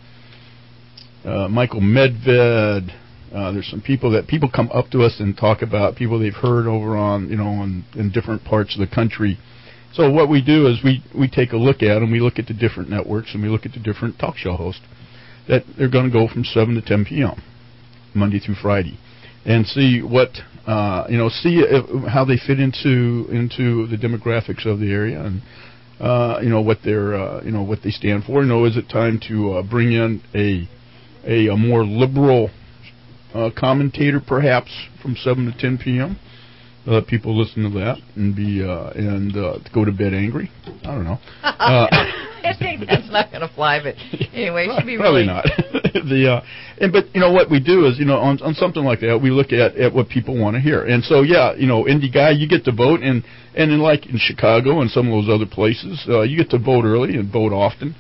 uh, Michael Medved. Uh, there's some people that people come up to us and talk about people they've heard over on you know in, in different parts of the country. So what we do is we we take a look at them. We look at the different networks and we look at the different talk show hosts that they're going to go from seven to ten p.m. Monday through Friday, and see what. Uh, you know, see if, how they fit into into the demographics of the area, and uh, you know what they're uh, you know what they stand for. You know, is it time to uh, bring in a a, a more liberal uh, commentator, perhaps from seven to ten p.m. Let people listen to that and be uh, and uh, go to bed angry. I don't know. Uh, I think that's not going to fly, but anyway, it should be probably really not. the uh, and but you know what we do is you know on on something like that we look at, at what people want to hear, and so yeah you know Indie Guy you get to vote, and and in like in Chicago and some of those other places uh, you get to vote early and vote often.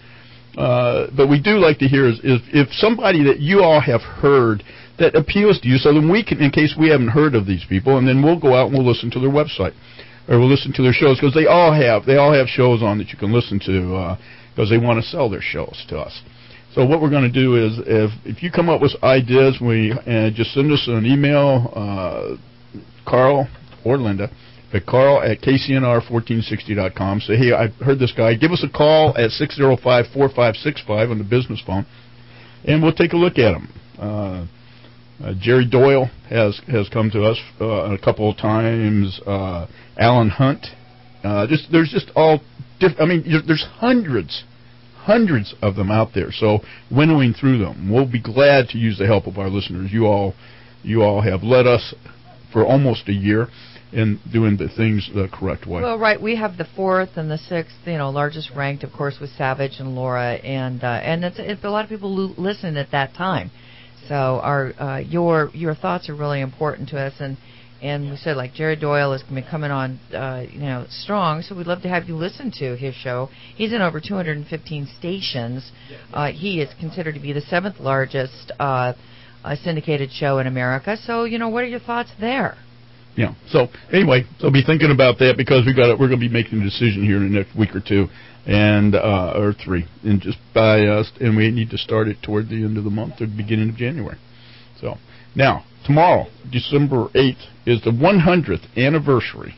Uh, but we do like to hear is, is if somebody that you all have heard that appeals to you, so then we can, in case we haven't heard of these people, and then we'll go out and we'll listen to their website, or we'll listen to their shows, because they all have, they all have shows on that you can listen to, because uh, they want to sell their shows to us. So what we're going to do is, if if you come up with ideas, we uh, just send us an email, uh, Carl or Linda, at Carl at K C N R fourteen sixty dot com. Say, hey, I heard this guy. Give us a call at six oh five, four five six five on the business phone, and we'll take a look at them. Uh, Uh, Jerry Doyle has has come to us uh, a couple of times. Uh, Alan Hunt. Uh, just there's just all. Diff- I mean, there's hundreds, hundreds of them out there. So winnowing through them, we'll be glad to use the help of our listeners. You all, you all have led us for almost a year in doing the things the correct way. Well, right. We have the fourth and the sixth, you know, largest ranked, of course, with Savage and Laura, and uh, and it's, it's a lot of people lo- listen at that time. So our uh, your your thoughts are really important to us, and, and we said like Jerry Doyle is going to be coming on, uh, you know, strong. So we'd love to have you listen to his show. He's in over two hundred fifteen stations. Uh, he is considered to be the seventh largest uh, uh, syndicated show in America. So you know, what are your thoughts there? Yeah. So anyway, so be thinking about that, because we got we're going to be making a decision here in the next week or two. And uh, or three, and just by us, and we need to start it toward the end of the month or the beginning of January. So now, tomorrow, December eighth, is the one hundredth anniversary,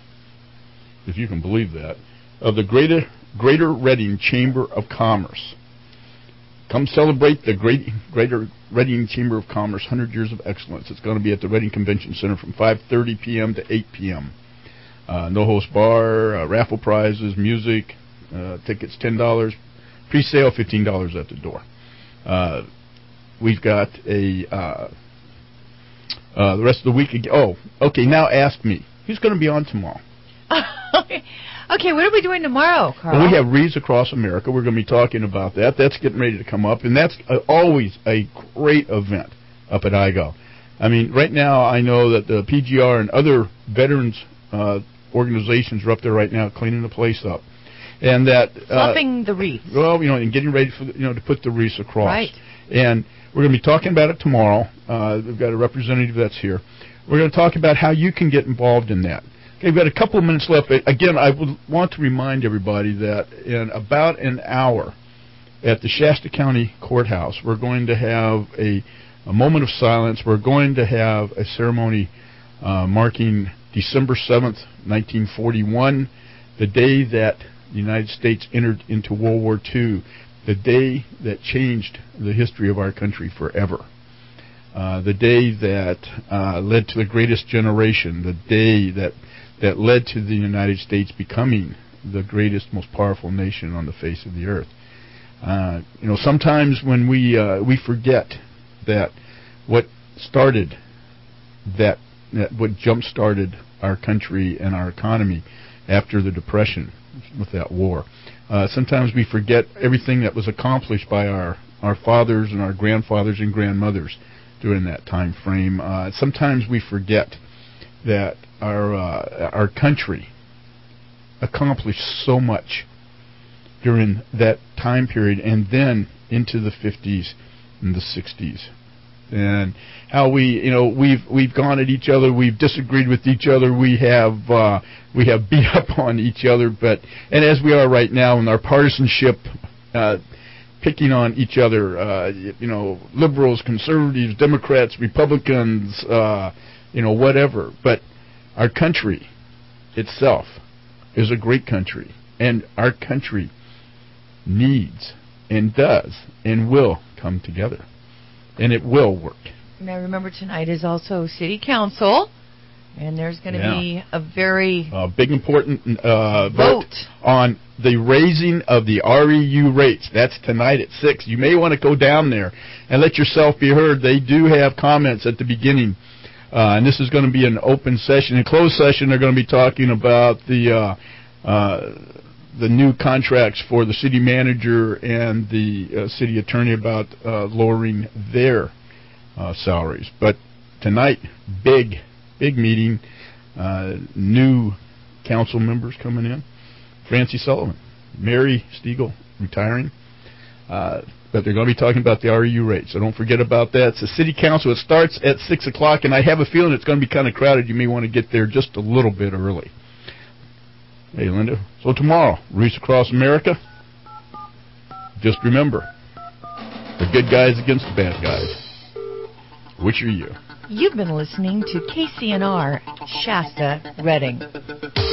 if you can believe that, of the Greater Greater Reading Chamber of Commerce. Come celebrate the Great, Greater Reading Chamber of Commerce one hundred Years of Excellence. It's going to be at the Reading Convention Center from five thirty p.m. to eight p.m. Uh, no host bar, uh, raffle prizes, music. Uh, tickets ten dollars, pre-sale fifteen dollars at the door. Uh, we've got a uh, uh, the rest of the week. Ag- oh, okay. Now ask me, who's going to be on tomorrow? okay. okay, what are we doing tomorrow, Carl? Well, we have Reads Across America. We're going to be talking about that. That's getting ready to come up, and that's uh, always a great event up at I G O. I mean, right now I know that the P G R and other veterans uh, organizations are up there right now cleaning the place up. And that uh, fluffing the wreaths. Well, you know, and getting ready for the, you know to put the wreaths across. Right. And we're going to be talking about it tomorrow. Uh, we've got a representative that's here. We're going to talk about how you can get involved in that. Okay, we've got a couple of minutes left. Again, I would want to remind everybody that in about an hour at the Shasta County Courthouse, we're going to have a, a moment of silence. We're going to have a ceremony uh, marking December seventh, nineteen forty-one, the day that the United States entered into World War Two, the day that changed the history of our country forever. uh, the day that uh, led to the greatest generation, the day that that led to the United States becoming the greatest, most powerful nation on the face of the earth. Uh, you know, sometimes when we uh, we forget that what started that, that what jump-started our country and our economy after the Depression with that war. Uh, sometimes we forget everything that was accomplished by our, our fathers and our grandfathers and grandmothers during that time frame. Uh, sometimes we forget that our uh, our country accomplished so much during that time period, and then into the fifties and the sixties, and how we, you know, we've we've gone at each other, we've disagreed with each other, we have uh, we have beat up on each other, but and as we are right now in our partisanship, uh, picking on each other, uh, you know, liberals, conservatives, Democrats, Republicans, uh, you know, whatever. But our country itself is a great country, and our country needs and does and will come together, and it will work. Now remember, tonight is also City Council, and there's going to Yeah. be a very uh, big important uh, vote. vote on the raising of the R E U rates. That's tonight at six. You may want to go down there and let yourself be heard. They do have comments at the beginning, uh, and this is going to be an open session. In closed session, they're going to be talking about the uh, uh, the new contracts for the city manager and the uh, city attorney about uh, lowering their uh, salaries. But tonight, big, big meeting, uh, new council members coming in. Francie Sullivan, Mary Stiegel retiring, uh, but they're going to be talking about the R E U rate, so don't forget about that. It's the city council. It starts at six o'clock, and I have a feeling it's going to be kind of crowded. You may want to get there just a little bit early. Hey, Linda. So tomorrow, Reach Across America. Just remember, the good guys against the bad guys. Which are you? You've been listening to K C N R Shasta Redding.